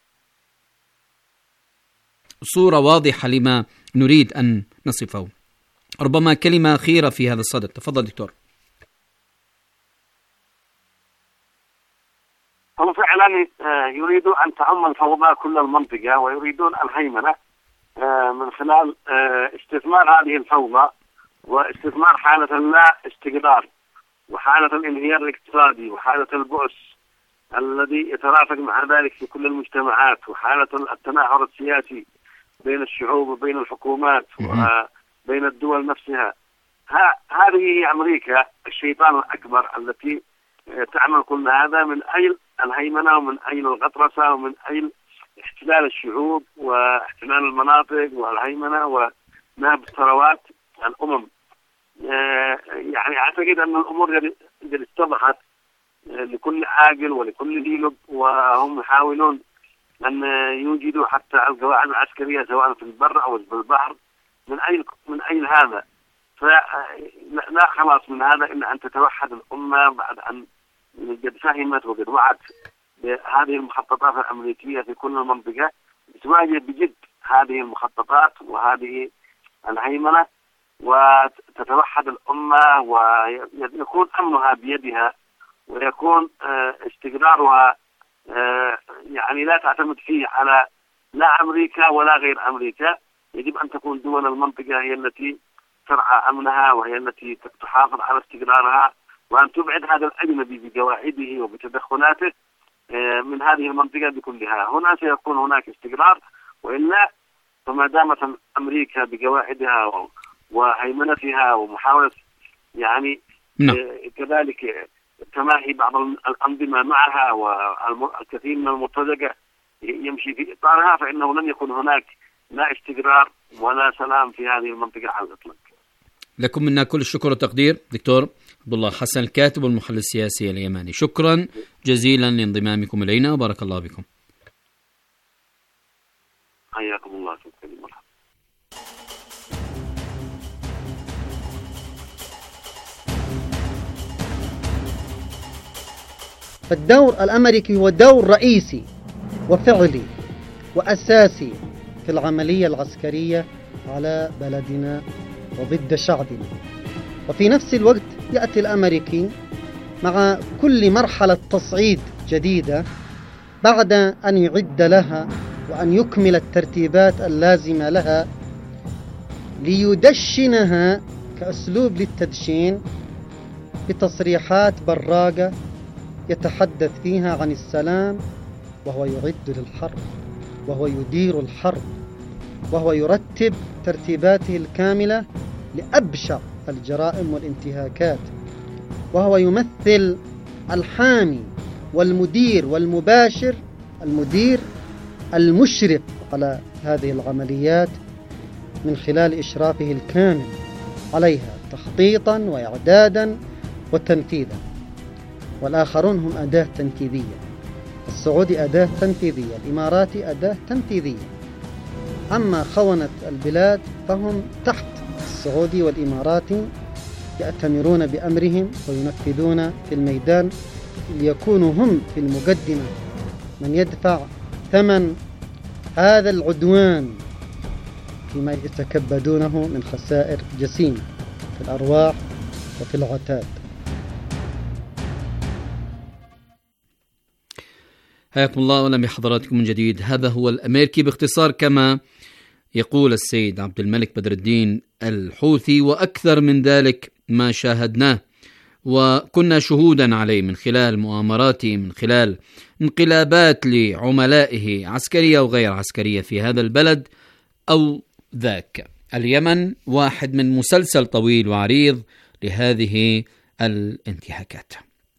صورة واضحة لما نريد أن نصفه. ربما كلمة أخيرة في هذا الصدد. تفضل دكتور. هم فعلا يريدون أن تعم الفوضى كل المنطقة، ويريدون الهيمنة من خلال استثمار هذه الفوضى واستثمار حالة اللا استقرار وحالة الانهيار الاقتصادي وحالة البؤس الذي يترافق مع ذلك في كل المجتمعات، وحالة التناحر السياسي بين الشعوب وبين الحكومات وبين الدول نفسها. هذه هي أمريكا الشيطان الأكبر التي تعمل كل هذا من أجل الهيمنة ومن أجل الغطرسة ومن أجل احتلال الشعوب واحتلال المناطق والهيمنة ونهب ثروات الأمم. يعني أعتقد أن الأمور قد اتضحت لكل عاقل ولكل ذي لب، وهم يحاولون أن يوجدوا حتى القواعد العسكرية سواء في البر أو في البحر من أجل من أجل هذا. فلا خلاص من هذا إلا أن تتوحد الأمة بعد أن قد فهمت وقد وعت هذه المخططات الأمريكية في كل المنطقة، تواجه بجد هذه المخططات وهذه الهيمنة، وتتوحد الأمة ويكون أمنها بيدها، ويكون استقرارها يعني لا تعتمد فيه على لا أمريكا ولا غير أمريكا. يجب أن تكون دول المنطقة هي التي ترعى أمنها، وهي التي تحافظ على استقرارها، وأن تبعد هذا الأجنبي بقواعده وبتدخلاته من هذه المنطقة بكلها. هنا سيكون هناك استقرار، وإلا فما دامت أمريكا بقواعدها وهيمنتها ومحاولة يعني نعم. كذلك تماهي بعض الأنظمة معها والكثير من المرتزقة يمشي في إطارها، فإنه لن يكون هناك لا استقرار ولا سلام في هذه المنطقة على الإطلاق. لكم منا كل الشكر والتقدير دكتور عبد الله حسن الكاتب والمحلل السياسي اليماني، شكرا جزيلا لانضمامكم إلينا وبارك الله بكم. حياكم الله. شكرا. مرحبا. فالدور الأمريكي هو دور رئيسي وفعلي وأساسي في العملية العسكرية على بلدنا وضد شعبنا. وفي نفس الوقت يأتي الأمريكي مع كل مرحلة تصعيد جديدة بعد أن يعد لها وأن يكمل الترتيبات اللازمة لها ليدشنها كأسلوب للتدشين بتصريحات براقة يتحدث فيها عن السلام، وهو يعد للحرب، وهو يدير الحرب، وهو يرتب ترتيباته الكاملة لأبشع الجرائم والانتهاكات، وهو يمثل الحامي والمدير والمباشر، المدير المشرف على هذه العمليات من خلال إشرافه الكامل عليها تخطيطا وإعدادا وتنفيذا. والآخرون هم أداة تنفيذية، السعودي أداة تنفيذية، الإماراتي أداة تنفيذية. أما خونة البلاد فهم تحت السعودي والإماراتي، يأتمرون بأمرهم وينفذون في الميدان، ليكونوا هم في المقدمة من يدفع ثمن هذا العدوان فيما يتكبدونه من خسائر جسيمة في الأرواح وفي العتاد. حياكم الله ولم بحضراتكم من جديد. هذا هو الأمريكي باختصار، كما يقول السيد عبد الملك بدر الدين الحوثي، وأكثر من ذلك ما شاهدناه وكنا شهودا عليه من خلال مؤامراته، من خلال انقلابات لعملائه عسكرية وغير عسكرية في هذا البلد أو ذاك. اليمن واحد من مسلسل طويل وعريض لهذه الانتهاكات.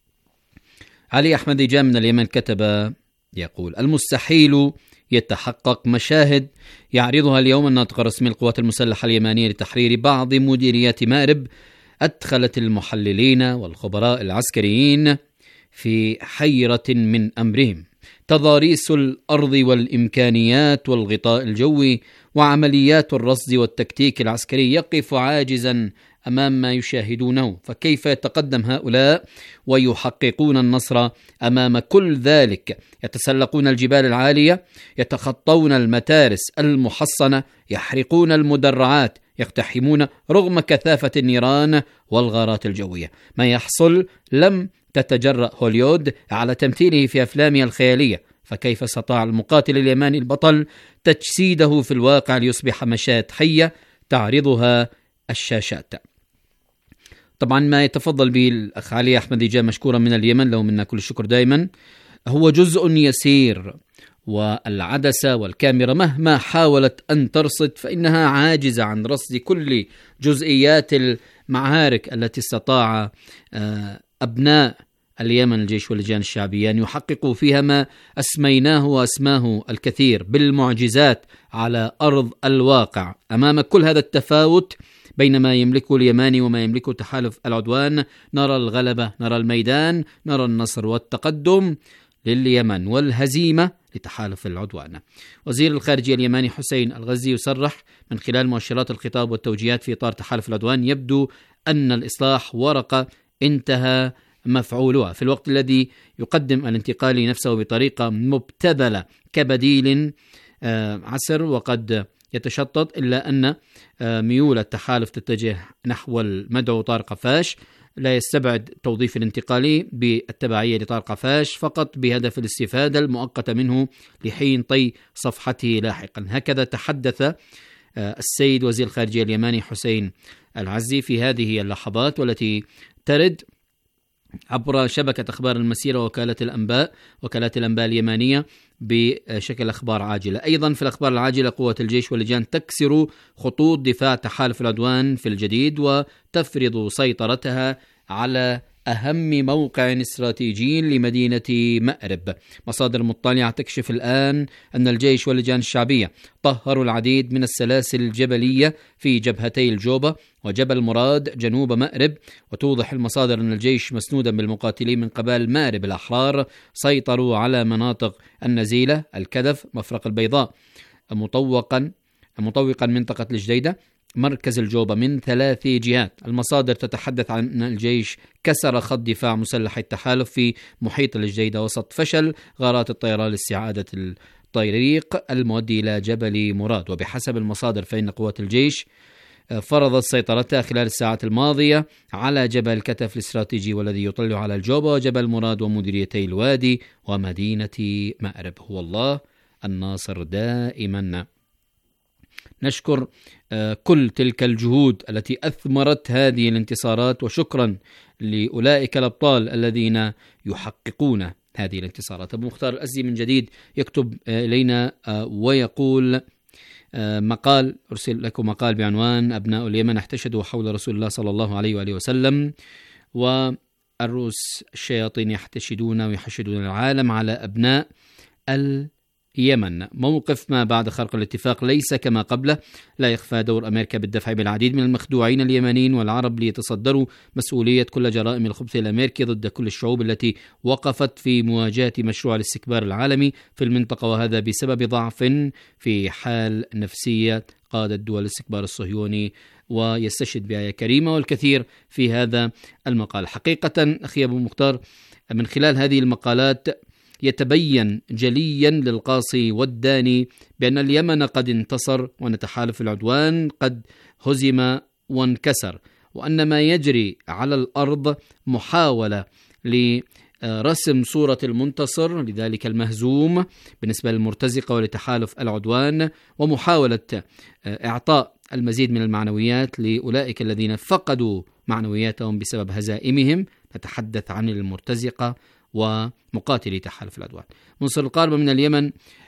علي أحمد جاء من اليمن كتب يقول: المستحيل يتحقق. مشاهد يعرضها اليوم الناطق الرسمي للقوات المسلحة اليمانية لتحرير بعض مديريات مأرب أدخلت المحللين والخبراء العسكريين في حيرة من أمرهم. تضاريس الأرض والإمكانيات والغطاء الجوي وعمليات الرصد والتكتيك العسكري يقف عاجزا أمام ما يشاهدونه، فكيف يتقدم هؤلاء ويحققون النصر أمام كل ذلك؟ يتسلقون الجبال العالية، يتخطون المتارس المحصنة، يحرقون المدرعات، يقتحمون رغم كثافة النيران والغارات الجوية. ما يحصل لم تتجرأ هوليود على تمثيله في أفلامها الخيالية، فكيف استطاع المقاتل اليماني البطل تجسيده في الواقع ليصبح مشاهد حية تعرضها الشاشات؟ طبعا ما يتفضل به الأخ علي أحمد جاء مشكورا من اليمن، له منا كل الشكر دائما، هو جزء يسير، والعدسة والكاميرا مهما حاولت أن ترصد فإنها عاجزة عن رصد كل جزئيات المعارك التي استطاع أبناء اليمن الجيش واللجان الشعبية أن يحققوا فيها ما أسميناه وأسماه الكثير بالمعجزات على أرض الواقع. أمام كل هذا التفاوت بين ما يملكه اليماني وما يملكه تحالف العدوان، نرى الغلبة، نرى الميدان، نرى النصر والتقدم لليمن والهزيمة لتحالف العدوان. وزير الخارجية اليماني حسين الغزي يصرح من خلال مؤشرات الخطاب والتوجيهات في إطار تحالف العدوان: يبدو أن الإصلاح ورقة انتهى مفعولها، في الوقت الذي يقدم الانتقالي نفسه بطريقة مبتذلة كبديل عسر وقد يتشطط، إلا أن ميول التحالف تتجه نحو المدعو طارق عفاش، لا يستبعد توظيف الانتقالي بالتبعية لطارق عفاش فقط بهدف الاستفادة المؤقتة منه لحين طي صفحته لاحقا. هكذا تحدث السيد وزير الخارجية اليماني حسين العزي في هذه اللحظات، والتي ترد عبر شبكة أخبار المسيرة وكالة الأنباء وكالات الأنباء اليمانية بشكل أخبار عاجلة. أيضا في الأخبار العاجلة، قوة الجيش واللجان تكسر خطوط دفاع تحالف العدوان في الجديد وتفرض سيطرتها على أهم موقع استراتيجي لمدينة مأرب. مصادر مطلعة تكشف الآن أن الجيش واللجان الشعبية طهروا العديد من السلاسل الجبلية في جبهتي الجوبة وجبل مراد جنوب مأرب، وتوضح المصادر أن الجيش مسنودا بالمقاتلين من قبائل مأرب الأحرار سيطروا على مناطق النزيلة، الكدف، مفرق البيضاء، مطوقا مطوقا منطقة الجديدة، مركز الجوبة من ثلاث جهات. المصادر تتحدث عن أن الجيش كسر خط دفاع مسلح التحالف في محيط الجديدة وسط فشل غارات الطيران لاستعادة الطريق المؤدي إلى جبل مراد. وبحسب المصادر فإن قوات الجيش فرضت سيطرتها خلال الساعات الماضية على جبل كتف الاستراتيجي والذي يطل على الجوبة وجبل مراد ومديريتي الوادي ومدينة مأرب. هو الله الناصر دائما. نشكر كل تلك الجهود التي أثمرت هذه الانتصارات، وشكرا لأولئك الأبطال الذين يحققون هذه الانتصارات. أبو مختار الأزدي من جديد يكتب إلينا ويقول مقال، أرسل لكم مقال بعنوان أبناء اليمن احتشدوا حول رسول الله صلى الله عليه وآله وسلم، والروس الشياطين يحتشدون ويحشدون العالم على أبناء اليمن. موقف ما بعد خرق الاتفاق ليس كما قبله. لا يخفى دور أمريكا بالدفع بالعديد من المخدوعين اليمنيين والعرب ليتصدروا مسؤولية كل جرائم الخبث الأمريكي ضد كل الشعوب التي وقفت في مواجهة مشروع الاستكبار العالمي في المنطقة، وهذا بسبب ضعف في حال نفسية قادة دول الاستكبار الصهيوني. ويستشهد بآية كريمة والكثير في هذا المقال. حقيقة أخي أبو مختار، من خلال هذه المقالات يتبين جليا للقاصي والداني بأن اليمن قد انتصر وأن تحالف العدوان قد هزم وانكسر، وأن ما يجري على الأرض محاولة لرسم صورة المنتصر لذلك المهزوم بالنسبة للمرتزقة ولتحالف العدوان، ومحاولة إعطاء المزيد من المعنويات لأولئك الذين فقدوا معنوياتهم بسبب هزائمهم. نتحدث عن المرتزقة ومقاتلي تحالف العدوان. منصر القاربة من اليمن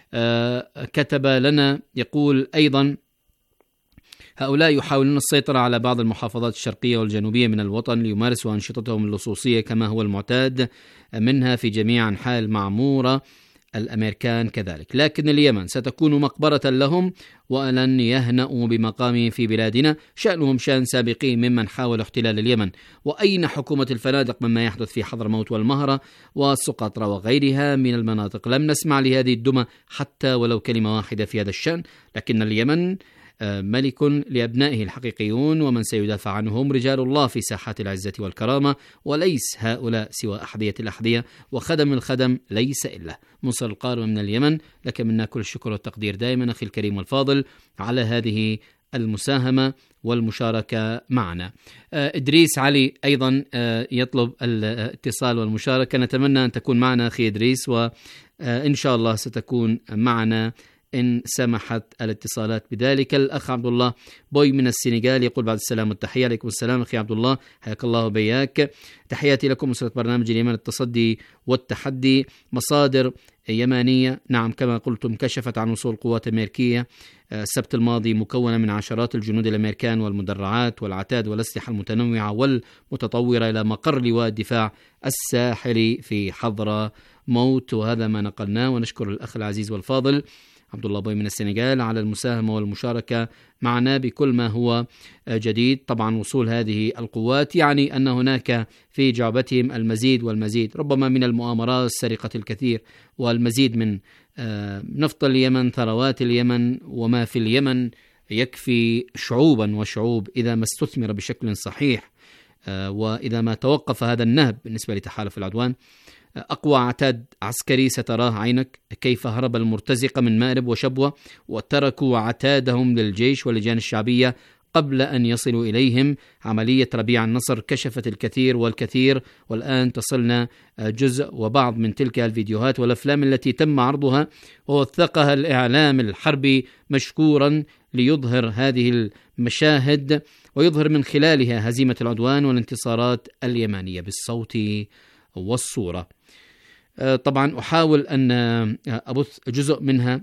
كتب لنا يقول أيضا: هؤلاء يحاولون السيطرة على بعض المحافظات الشرقية والجنوبية من الوطن ليمارسوا أنشطتهم اللصوصية كما هو المعتاد منها في جميع أنحاء المعمورة، الأمريكان كذلك، لكن اليمن ستكون مقبرة لهم ولن يهنأوا بمقامهم في بلادنا. شأنهم شأن سابقين ممن حاول احتلال اليمن. وأين حكومة الفنادق مما يحدث في حضرموت والمهرة وسقطرى وغيرها من المناطق؟ لم نسمع لهذه الدمى حتى ولو كلمة واحدة في هذا الشأن. لكن اليمن ملك لأبنائه الحقيقيون، ومن سيدافع عنهم رجال الله في ساحات العزة والكرامة، وليس هؤلاء سوى أحذية الأحذية وخدم الخدم ليس إلا. منصر القاربة من اليمن، لك منا كل الشكر والتقدير دائما أخي الكريم والفاضل على هذه المساهمة والمشاركة معنا. إدريس علي أيضا يطلب الاتصال والمشاركة. نتمنى أن تكون معنا أخي إدريس، وإن شاء الله ستكون معنا إن سمحت الاتصالات بذلك. الأخ عبد الله بوي من السنغال يقول: بعد السلام والتحية. عليكم السلام أخي عبد الله، حياك الله وبياك. تحياتي لكم أسرة برنامج اليمن التصدي والتحدي. مصادر يمانية نعم كما قلتم كشفت عن وصول قوات أمريكية السبت الماضي مكونة من عشرات الجنود الأمريكان والمدرعات والعتاد والأسلحة المتنوعة والمتطورة إلى مقر لواء الدفاع الساحلي في حضرموت، وهذا ما نقلناه. ونشكر الأخ العزيز والفاضل عبد الله بوي من السنغال على المساهمة والمشاركة معنا بكل ما هو جديد. طبعا وصول هذه القوات يعني أن هناك في جعبتهم المزيد والمزيد، ربما من المؤامرات، السرقة الكثير، والمزيد من نفط اليمن، ثروات اليمن، وما في اليمن يكفي شعوبا وشعوب إذا ما استثمر بشكل صحيح وإذا ما توقف هذا النهب بالنسبة لتحالف العدوان، أقوى عتاد عسكري ستراه عينك، كيف هرب المرتزقة من مأرب وشبوة وتركوا عتادهم للجيش واللجان الشعبية قبل أن يصلوا إليهم. عملية ربيع النصر كشفت الكثير والكثير، والآن تصلنا جزء وبعض من تلك الفيديوهات والأفلام التي تم عرضها ووثقها الإعلام الحربي مشكورا ليظهر هذه المشاهد ويظهر من خلالها هزيمة العدوان والانتصارات اليمانية بالصوت والصورة. طبعا أحاول أن أبث جزء منها،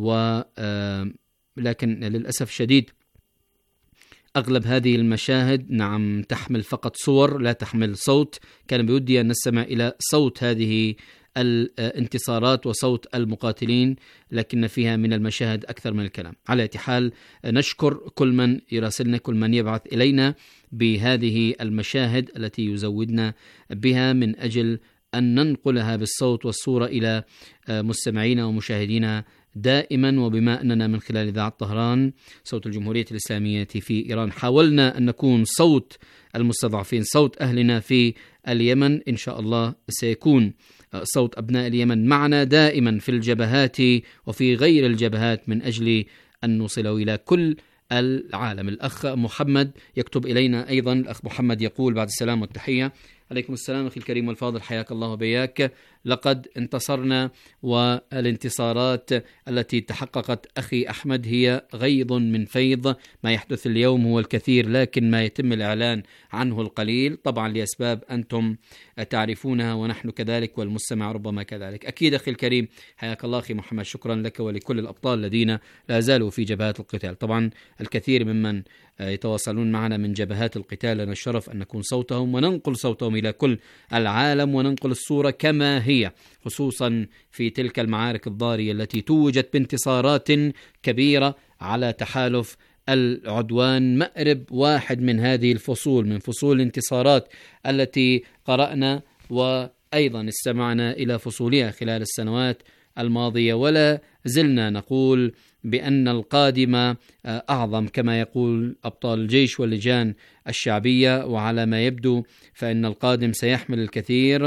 ولكن للأسف شديد أغلب هذه المشاهد نعم تحمل فقط صور لا تحمل صوت. كان بودي أن نستمع إلى صوت هذه الانتصارات وصوت المقاتلين، لكن فيها من المشاهد أكثر من الكلام. على أي حال نشكر كل من يراسلنا، كل من يبعث إلينا بهذه المشاهد التي يزودنا بها من أجل أن ننقلها بالصوت والصورة إلى مستمعينا ومشاهدينا دائما. وبما أننا من خلال إذاعة طهران صوت الجمهورية الإسلامية في إيران حاولنا أن نكون صوت المستضعفين، صوت أهلنا في اليمن، إن شاء الله سيكون صوت أبناء اليمن معنا دائما في الجبهات وفي غير الجبهات من أجل أن نوصله إلى كل العالم. الأخ محمد يكتب إلينا أيضا، الأخ محمد يقول بعد السلام والتحية: عليكم السلام أخي الكريم والفاضل، حياك الله وبياك. لقد انتصرنا، والانتصارات التي تحققت أخي أحمد هي غيض من فيض. ما يحدث اليوم هو الكثير، لكن ما يتم الإعلان عنه القليل، طبعا لأسباب أنتم تعرفونها ونحن كذلك والمستمع ربما كذلك. أكيد أخي الكريم، حياك الله أخي محمد، شكرا لك ولكل الأبطال الذين لا زالوا في جبهات القتال. طبعا الكثير ممن يتواصلون معنا من جبهات القتال، لنا الشرف أن نكون صوتهم وننقل صوتهم إلى كل العالم وننقل الصورة كما هي، خصوصا في تلك المعارك الضارية التي توجت بانتصارات كبيرة على تحالف العدوان. مأرب واحد من هذه الفصول، من فصول الانتصارات التي قرأنا وأيضا استمعنا إلى فصولها خلال السنوات الماضية، ولا زلنا نقول بأن القادم أعظم كما يقول أبطال الجيش واللجان الشعبية. وعلى ما يبدو فإن القادم سيحمل الكثير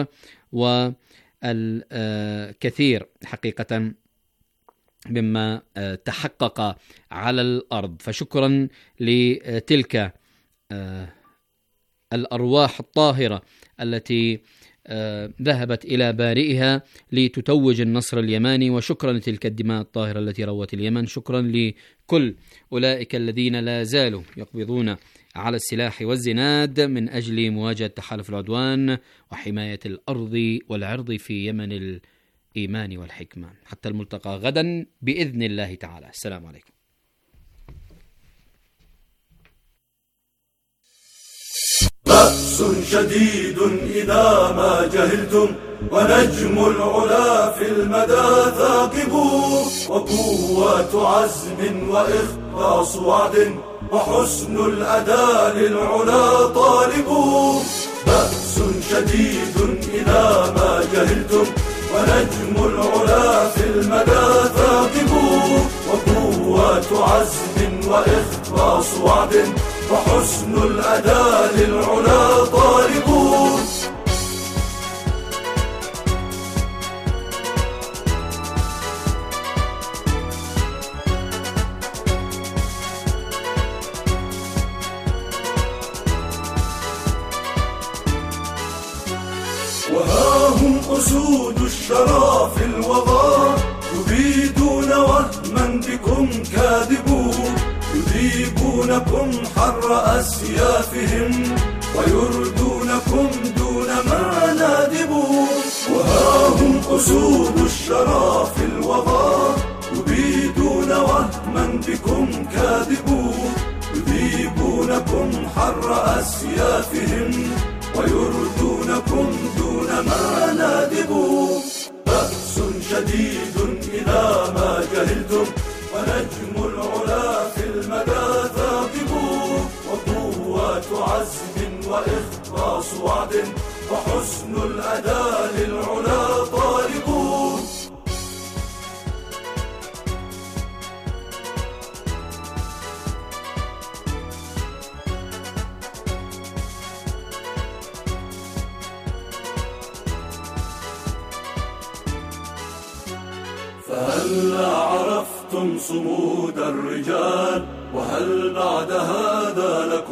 والكثير حقيقة مما تحقق على الأرض. فشكرا لتلك الأرواح الطاهرة التي ذهبت إلى بارئها لتتوج النصر اليماني، وشكرا لتلك الدماء الطاهرة التي روت اليمن. شكرا لكل أولئك الذين لا زالوا يقبضون على السلاح والزناد من أجل مواجهة تحالف العدوان وحماية الأرض والعرض في يمن الإيمان والحكمة. حتى الملتقى غدا بإذن الله تعالى. السلام عليكم. بأس شديد إذا ما جهلتم، ونجم العلا في المدى ثاقب، وقوة عزم وإخلاص وعد، وحسن الأداء للعلا طالب. بأس شديد إذا ما جهلتم، ونجم العلا في المدى ثاقب، وقوة عزم وإخلاص وعد، وحسن الأداء للعلا طالب. وها هم أسود الشرى في الوغى، يبيدون وهما بكم كاذبون، يذيبونكم حر أسيافهم، ويردونكم دون ما نادبون. وها هم أسود الشرى في الوغى، يبيدون وهما بكم كاذبون، يذيبونكم حر أسيافهم، ويردونكم دون ما نادبون. بأس شديد إذا ما جهلتم، ونجم العلا في المدى ثاقب، وقوة عزم وإخلاص وعد، وحسن الأداء للعلا طالب. هلا عرفتم صمود الرجال وهل بعد هذا لكم